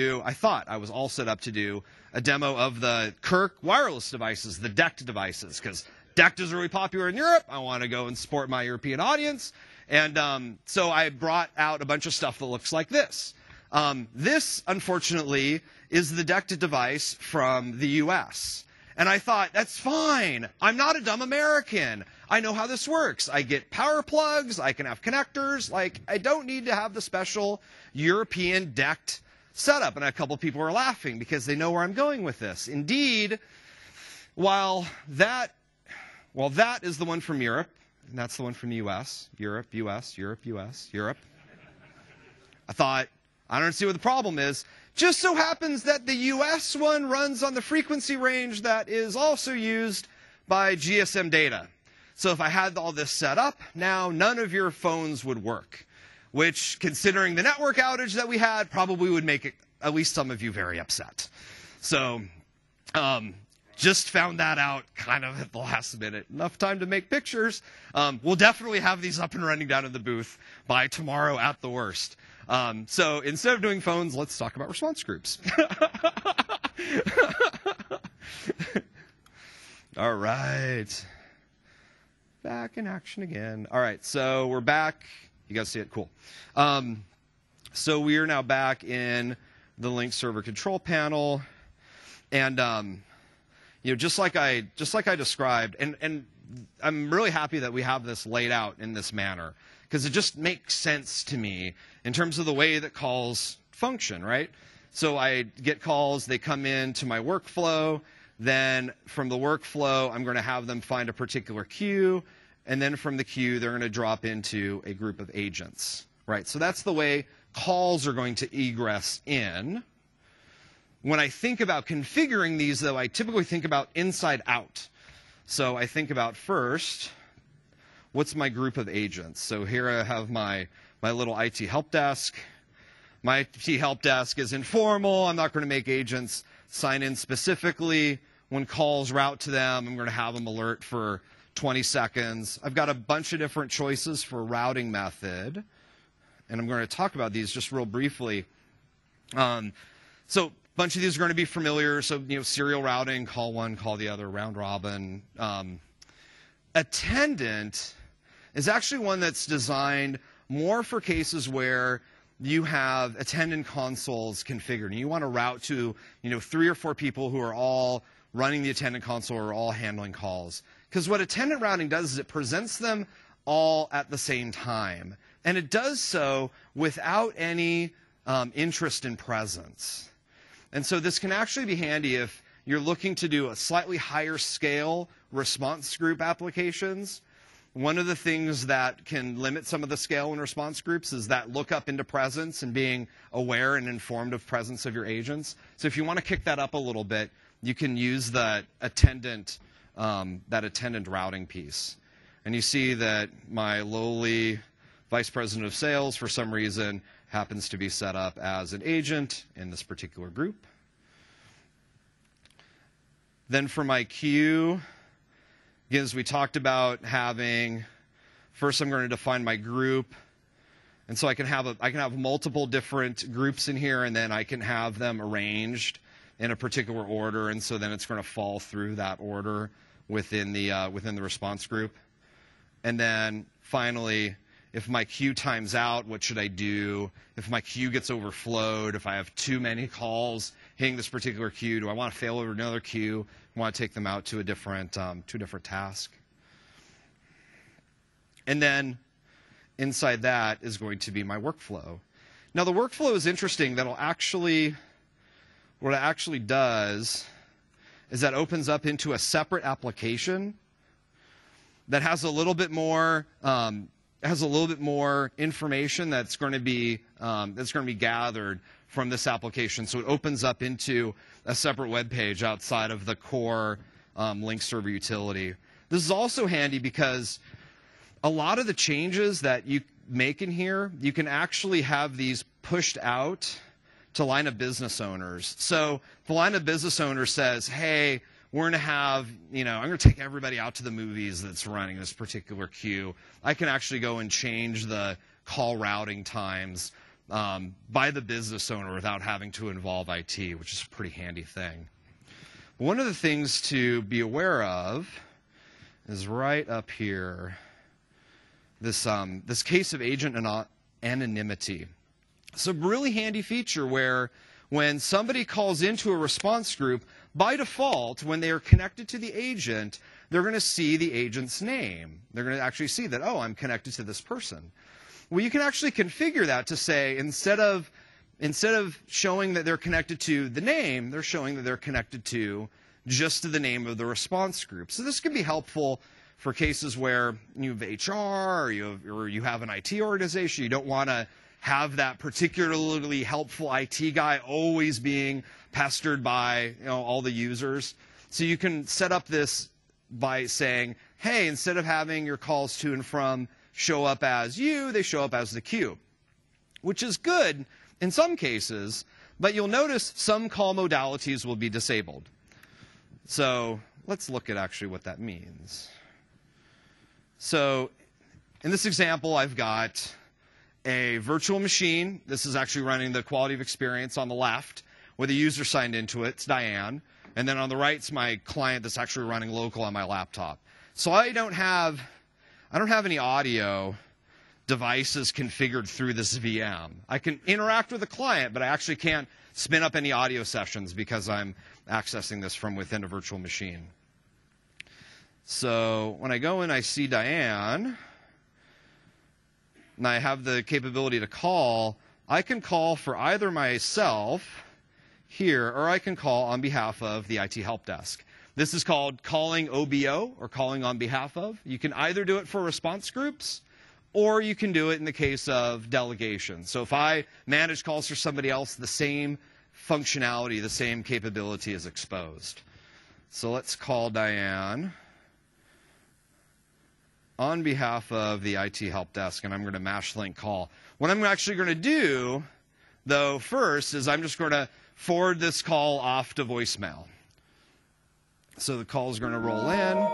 do a demo of the Kirk wireless devices, the DECT devices, because DECT is really popular in Europe. I want to go and support my European audience. And so I brought out a bunch of stuff that looks like this. This, unfortunately, is the DECT device from the US. And I thought, that's fine. I'm not a dumb American. I know how this works. I get power plugs. I can have connectors. I don't need to have the special European DECT setup. And a couple people are laughing because they know where I'm going with this. Indeed, while that is the one from Europe, and that's the one from the US, Europe, US, Europe, US, Europe, I thought, I don't see what the problem is. Just so happens that the US one runs on the frequency range that is also used by GSM data. So if I had all this set up, now none of your phones would work, which, considering the network outage that we had, probably would make at least some of you very upset. So just found that out kind of at the last minute. Enough time to make pictures. We'll definitely have these up and running down in the booth by tomorrow at the worst. So instead of doing phones, let's talk about response groups. All right. Back in action again. All right, so we're back. You guys see it? Cool. So we are now back in the Lync server control panel. And just like I described, and I'm really happy that we have this laid out in this manner, because it just makes sense to me in terms of the way that calls function, right? So I get calls, they come into my workflow, then from the workflow, I'm going to have them find a particular queue, and then from the queue, they're going to drop into a group of agents, right? So that's the way calls are going to egress in. When I think about configuring these, though, I typically think about inside out. So I think about first, what's my group of agents? So here I have my little IT help desk. My IT help desk is informal. I'm not going to make agents sign in specifically. When calls route to them, I'm going to have them alert for 20 seconds. I've got a bunch of different choices for routing method, and I'm going to talk about these just real briefly. So a bunch of these are going to be familiar. So, serial routing, call one, call the other, round robin. Attendant is actually one that's designed more for cases where you have attendant consoles configured, and you want to route to 3 or 4 people who are all running the attendant console or all handling calls. Because what attendant routing does is it presents them all at the same time, and it does so without any interest in presence. And so this can actually be handy if you're looking to do a slightly higher scale response group applications. One of the things that can limit some of the scale in response groups is that lookup into presence and being aware and informed of presence of your agents. So if you want to kick that up a little bit, you can use that attendant routing piece. And you see that my lowly vice president of sales, for some reason, happens to be set up as an agent in this particular group. Then for my queue, again, as we talked about having, first I'm going to define my group. And so I can have multiple different groups in here, and then I can have them arranged in a particular order, and so then it's going to fall through that order within the response group. And then finally, if my queue times out, what should I do? If my queue gets overflowed, if I have too many calls hitting this particular queue, do I want to fail over another queue? I want to take them out to a different task. And then inside that is going to be my workflow. Now the workflow is interesting. What it actually does is that opens up into a separate application that has a little bit more information that's going to be gathered from this application. So it opens up into a separate web page outside of the core link server utility. This is also handy because a lot of the changes that you make in here, you can actually have these pushed out to line of business owners. So if the line of business owner says, hey, we're going to have, I'm going to take everybody out to the movies that's running this particular queue, I can actually go and change the call routing times by the business owner without having to involve IT, which is a pretty handy thing. One of the things to be aware of is right up here, this case of agent anonymity. It's a really handy feature where when somebody calls into a response group, by default, when they are connected to the agent, they're going to see the agent's name. They're going to actually see that, oh, I'm connected to this person. Well, you can actually configure that to say, instead of showing that they're connected to the name, they're showing that they're connected to just to the name of the response group. So this can be helpful for cases where you have HR or you have an IT organization. You don't want to have that particularly helpful IT guy always being pestered by all the users. So you can set up this by saying, hey, instead of having your calls to and from show up as you, they show up as the queue, which is good in some cases, but you'll notice some call modalities will be disabled. So let's look at actually what that means. So in this example, I've got a virtual machine. This is actually running the quality of experience on the left with a user signed into it. It's Diane. And then on the right is my client that's actually running local on my laptop. So I don't have any audio devices configured through this VM. I can interact with the client, but I actually can't spin up any audio sessions because I'm accessing this from within a virtual machine. So when I go in, I see Diane. and I have the capability to call, I can call for either myself here, or I can call on behalf of the IT help desk. This is called calling OBO, or calling on behalf of. You can either do it for response groups, or you can do it in the case of delegation. So if I manage calls for somebody else, the same functionality, the same capability is exposed. So let's call Diane on behalf of the IT help desk, and I'm going to mash link call. What I'm actually going to do, though, first is I'm just going to forward this call off to voicemail. So the call is going to roll in.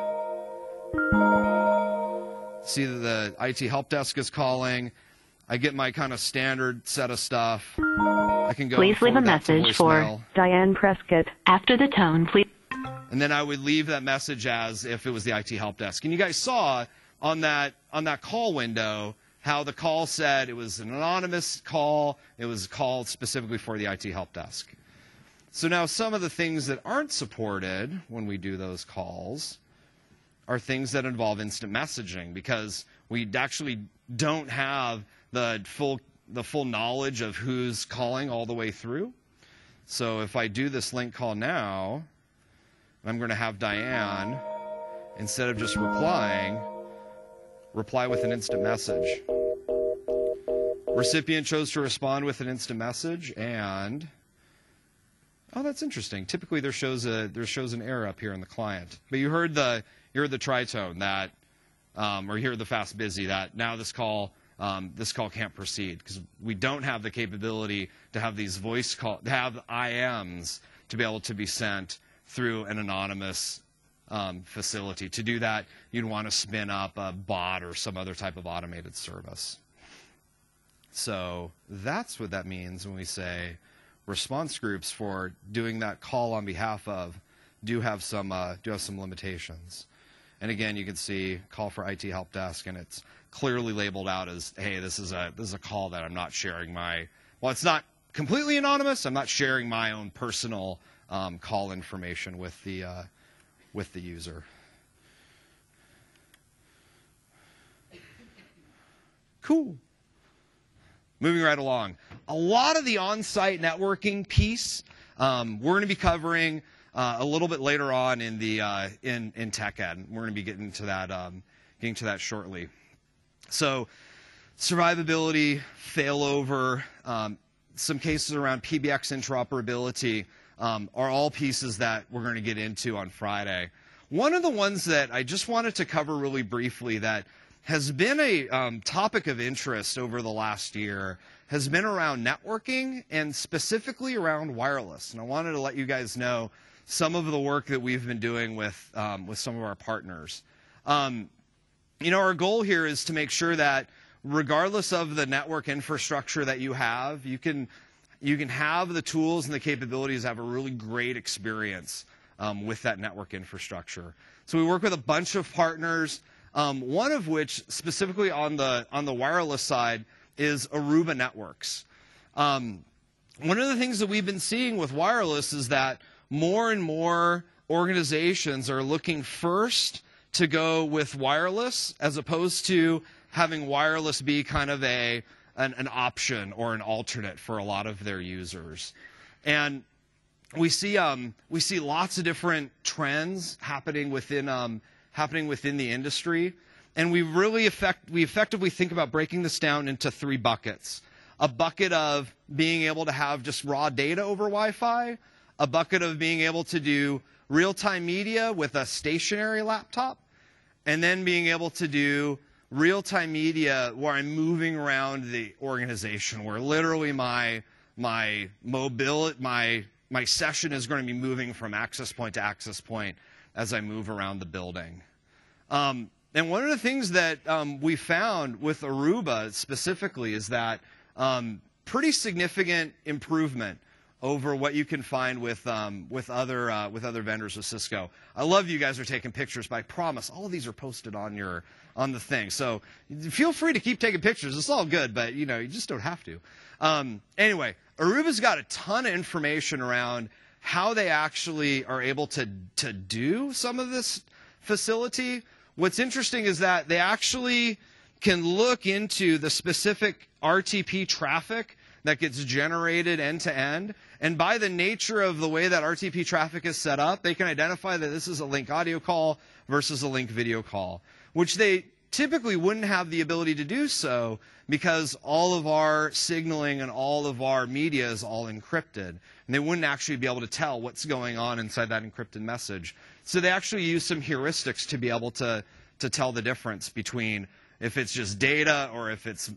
See that the IT help desk is calling. I get my kind of standard set of stuff. I can go. Please leave a message for Diane Prescott. After the tone, please. And then I would leave that message as if it was the IT help desk. And you guys saw on that call window how the call said it was an anonymous call. It was called specifically for the IT help desk. So now some of the things that aren't supported when we do those calls are things that involve instant messaging, because we actually don't have the full knowledge of who's calling all the way through. So if I do this link call now, I'm going to have Diane, instead of just reply with an instant message. Recipient chose to respond with an instant message, and oh, that's interesting. Typically, there shows an error up here in the client. But you heard the tritone that, or you heard the fast busy that now this call can't proceed, because we don't have the capability to have these voice call, to have IMs to be able to be sent through an anonymous facility. To do that, you'd want to spin up a bot or some other type of automated service. So that's what that means when we say response groups for doing that call on behalf of do have some limitations. And again, you can see call for IT help desk, and it's clearly labeled out as, hey, this is a call that I'm not sharing well, it's not completely anonymous. I'm not sharing my own personal call information with the user. Cool. Moving right along. A lot of the on-site networking piece we're going to be covering a little bit later on in the in Tech Ed. We're going to be getting to that shortly. So survivability, failover, some cases around PBX interoperability are all pieces that we're going to get into on Friday. One of the ones that I just wanted to cover really briefly that has been a topic of interest over the last year has been around networking, and specifically around wireless. And I wanted to let you guys know some of the work that we've been doing with some of our partners. Our goal here is to make sure that regardless of the network infrastructure that you have, you can have the tools and the capabilities to have a really great experience with that network infrastructure. So we work with a bunch of partners. One of which, specifically on the wireless side, is Aruba Networks. One of the things that we've been seeing with wireless is that more and more organizations are looking first to go with wireless, as opposed to having wireless be kind of an option or an alternate for a lot of their users. And we see lots of different trends happening within the industry, and we effectively think about breaking this down into 3 buckets. A bucket of being able to have just raw data over Wi-Fi, a bucket of being able to do real-time media with a stationary laptop, and then being able to do real-time media where I'm moving around the organization, where literally my session is going to be moving from access point to access point as I move around the building. And one of the things that we found with Aruba specifically is that pretty significant improvement over what you can find with other vendors with Cisco. I love you guys are taking pictures, but I promise all of these are posted on the thing. So feel free to keep taking pictures. It's all good, but you just don't have to. Anyway, Aruba's got a ton of information around how they actually are able to do some of this facility. What's interesting is that they actually can look into the specific RTP traffic that gets generated end to end. And by the nature of the way that RTP traffic is set up, they can identify that this is a link audio call versus a link video call, which they typically wouldn't have the ability to do so because all of our signaling and all of our media is all encrypted. And they wouldn't actually be able to tell what's going on inside that encrypted message. So they actually use some heuristics to be able to tell the difference between if it's just data or if it's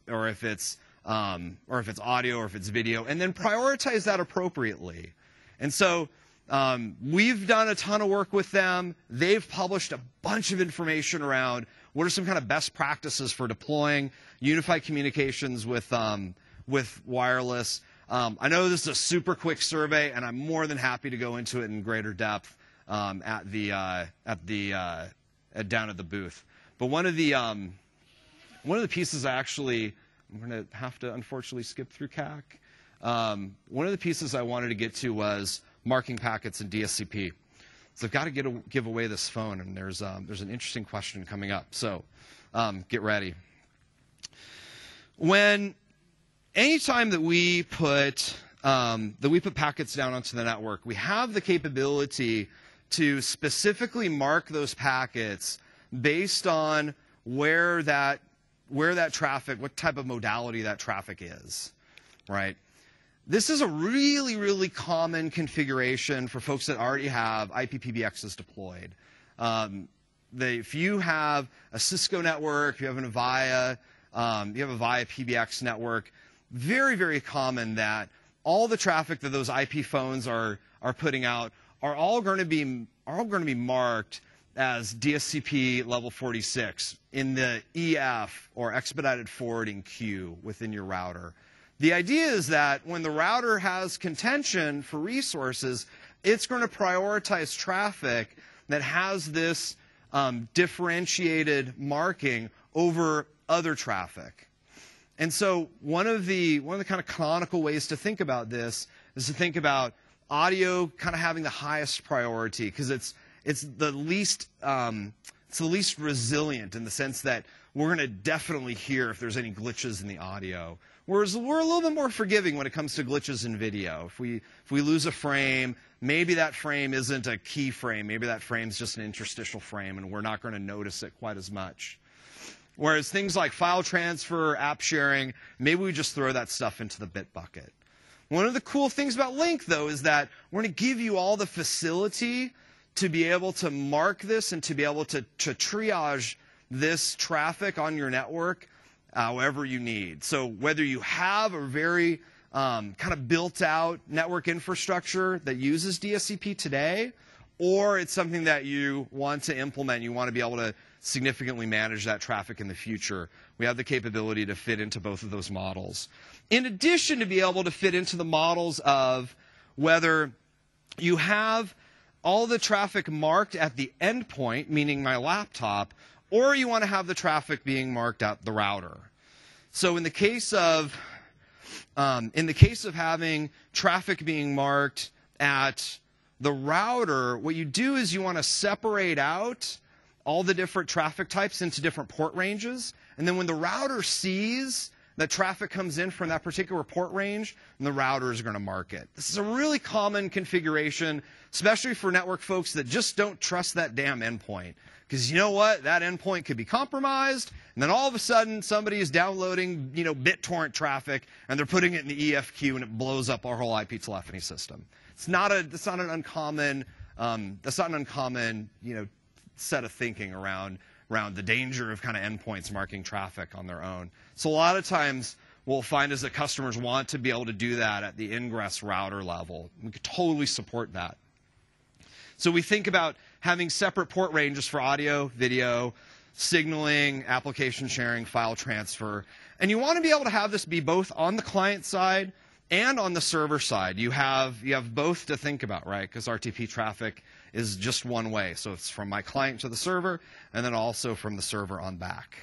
audio or if it's video, and then prioritize that appropriately. And so we've done a ton of work with them. They've published a bunch of information around what are some kind of best practices for deploying unified communications with wireless. I know this is a super quick survey, and I'm more than happy to go into it in greater depth down at the booth. But one of the pieces I'm going to have to unfortunately skip through CAC. One of the pieces I wanted to get to was marking packets in DSCP. So I've got to give away this phone, and there's an interesting question coming up. So get ready. Anytime that we put packets down onto the network, we have the capability to specifically mark those packets based on where that traffic, what type of modality that traffic is, right? This is a really, really common configuration for folks that already have IPPBXs deployed. If you have a Cisco network, you have an Avaya, you have a Avaya PBX network, very, very common that all the traffic that those IP phones are putting out are all going to be marked as DSCP level 46 in the EF or expedited forwarding queue within your router. The idea is that when the router has contention for resources, it's going to prioritize traffic that has this differentiated marking over other traffic. And so one of the kind of canonical ways to think about this is to think about audio kind of having the highest priority because it's the least resilient in the sense that we're going to definitely hear if there's any glitches in the audio. Whereas we're a little bit more forgiving when it comes to glitches in video. If we lose a frame, maybe that frame isn't a key frame. Maybe that frame's just an interstitial frame, and we're not going to notice it quite as much. Whereas things like file transfer, app sharing, maybe we just throw that stuff into the bit bucket. One of the cool things about Link, though, is that we're going to give you all the facility to be able to mark this and to be able to triage this traffic on your network however you need. So whether you have a very kind of built-out network infrastructure that uses DSCP today, or it's something that you want to implement, you want to be able to significantly manage that traffic in the future, we have the capability to fit into both of those models. In addition to be able to fit into the models of whether you have all the traffic marked at the endpoint, meaning my laptop, or you want to have the traffic being marked at the router. So in the case of having traffic being marked at the router, what you do is you want to separate out all the different traffic types into different port ranges, and then when the router sees that traffic comes in from that particular port range, and the router is going to mark it. This is a really common configuration, especially for network folks that just don't trust that damn endpoint. Because you know what? That endpoint could be compromised, and then all of a sudden somebody is downloading, BitTorrent traffic, and they're putting it in the EF queue, and it blows up our whole IP telephony system. That's not an uncommon set of thinking around the danger of kind of endpoints marking traffic on their own. So a lot of times we'll find is that customers want to be able to do that at the ingress router level. We could totally support that. So we think about having separate port ranges for audio, video, signaling, application sharing, file transfer. And you want to be able to have this be both on the client side and on the server side. You have both to think about, right? Because RTP traffic is just one way. So it's from my client to the server, and then also from the server on back.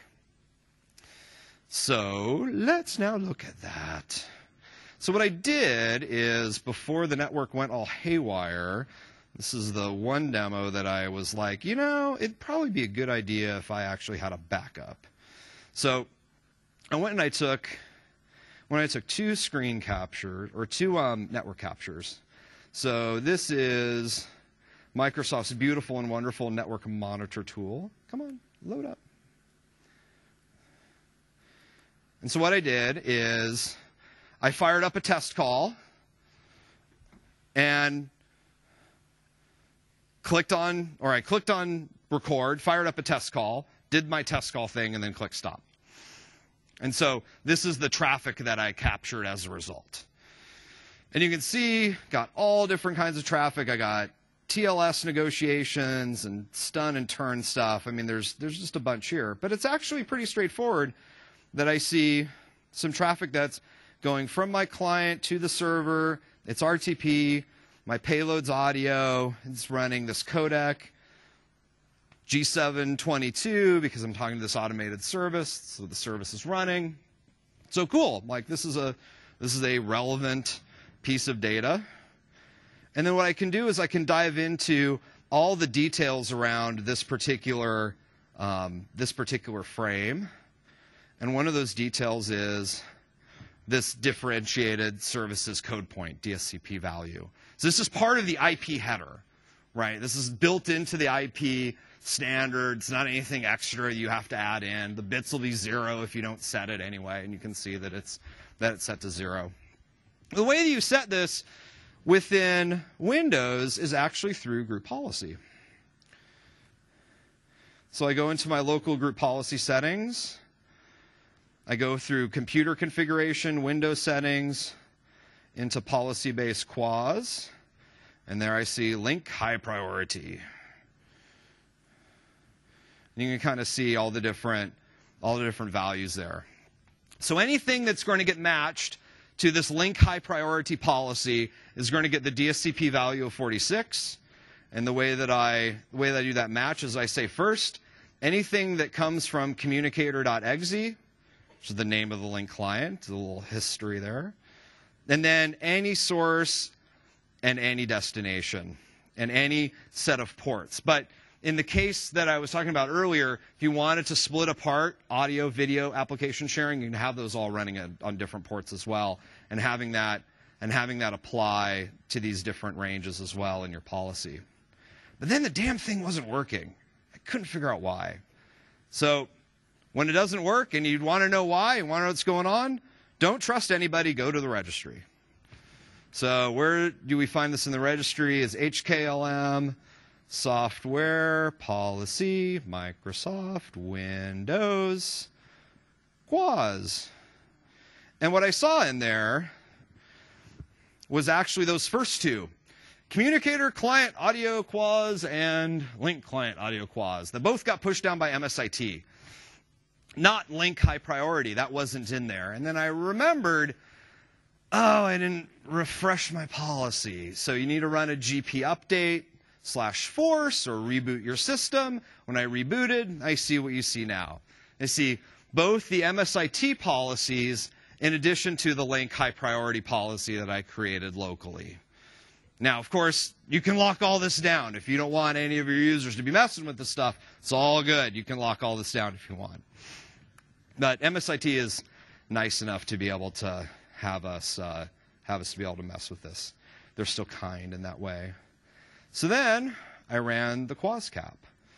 So let's now look at that. So what I did is, before the network went all haywire, this is the one demo that I was like, it'd probably be a good idea if I actually had a backup. So I went and I took two screen captures, or two network captures. So this is Microsoft's beautiful and wonderful network monitor tool. Come on, load up. And so what I did is I fired up a test call and I clicked on record, fired up a test call, did my test call thing, and then clicked stop. And so this is the traffic that I captured as a result. And you can see, got all different kinds of traffic. I got TLS negotiations and stun and turn stuff. I mean, there's just a bunch here. But it's actually pretty straightforward that I see some traffic that's going from my client to the server. It's RTP. My payload's audio. It's running this codec. G722 because I'm talking to this automated service, so the service is running. So cool. Like this is a relevant piece of data. And then what I can do is I can dive into all the details around this particular frame. And one of those details is this differentiated services code point, DSCP value. So this is part of the IP header, right? This is built into the IP standard. It's not anything extra you have to add in. The bits will be 0 if you don't set it anyway, and you can see that it's set to 0. The way that you set this within Windows is actually through group policy. So I go into my local group policy settings. I go through computer configuration, Windows settings, into policy-based QoS, and there I see link high priority. And you can kind of see all the different values there. So anything that's going to get matched to this link high priority policy is going to get the DSCP value of 46. And the way that I do that match is I say first, anything that comes from communicator.exe, which is the name of the link client, a little history there. And then any source and any destination and any set of ports. But in the case that I was talking about earlier, if you wanted to split apart audio, video, application sharing, you can have those all running on different ports as well, and having that apply to these different ranges as well in your policy. But then the damn thing wasn't working. I couldn't figure out why. So when it doesn't work and you want to know why, you want to know what's going on, don't trust anybody, go to the registry. So where do we find this in the registry? Is HKLM, software, policy, Microsoft, Windows, QoS. And what I saw in there was actually those first two. Communicator client audio QoS and link client audio QoS. They both got pushed down by MSIT. Not link high priority. That wasn't in there. And then I remembered, oh, I didn't refresh my policy. So you need to run a GP update /force or reboot your system. When I rebooted, I see what you see now. I see both the MSIT policies in addition to the link high priority policy that I created locally. Now, of course, you can lock all this down. If you don't want any of your users to be messing with this stuff, it's all good. You can lock all this down if you want. But MSIT is nice enough to be able to have us be able to mess with this. They're still kind in that way. So then I ran the QoS cap.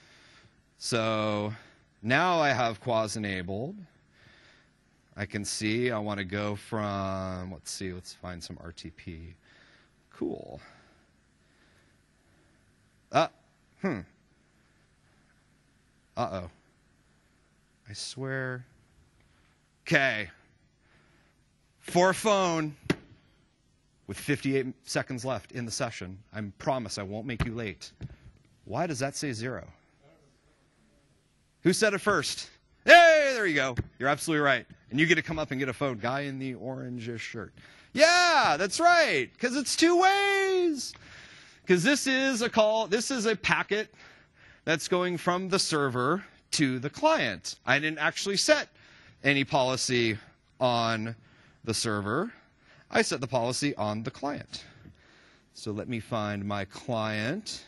So now I have QoS enabled. I can see I want to go from, let's find some RTP. Cool. Uh-oh. I swear. Okay. For a phone with 58 seconds left in the session, I promise I won't make you late. Why does that say 0? Who said it first? Hey, there you go. You're absolutely right. And you get to come up and get a phone. Guy in the orange shirt. Yeah, that's right. Because it's two ways. Because this is a packet that's going from the server to the client. I didn't actually set any policy on the server. I set the policy on the client. So let me find my client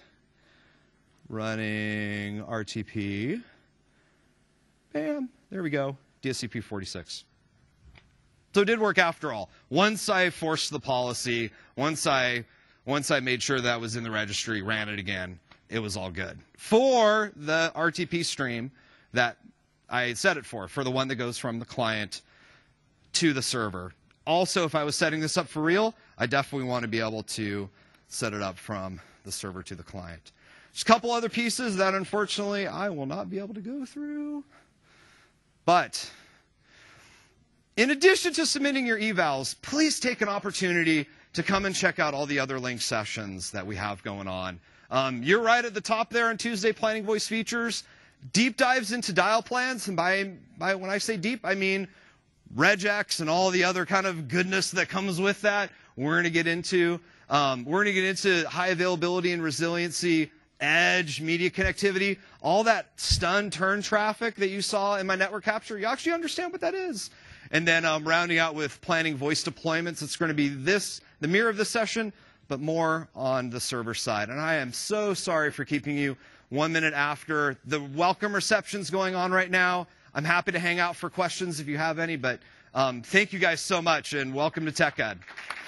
running RTP. Bam, there we go. DSCP-46. So it did work after all. Once I forced the policy, once I made sure that was in the registry, ran it again, it was all good. For the RTP stream that I set it for the one that goes from the client to the server. Also, if I was setting this up for real, I definitely want to be able to set it up from the server to the client. Just a couple other pieces that unfortunately I will not be able to go through. But in addition to submitting your evals, please take an opportunity to come and check out all the other link sessions that we have going on. You're right at the top there on Tuesday, Planning Voice Features. Deep dives into dial plans, and by when I say deep, I mean regex and all the other kind of goodness that comes with that. We're going to get into high availability and resiliency, edge, media connectivity, all that stun turn traffic that you saw in my network capture. You actually understand what that is. And then rounding out with planning voice deployments. It's going to be the mirror of this session, but more on the server side. And I am so sorry for keeping you 1 minute after. The welcome reception's going on right now. I'm happy to hang out for questions if you have any, but thank you guys so much, and welcome to TechEd.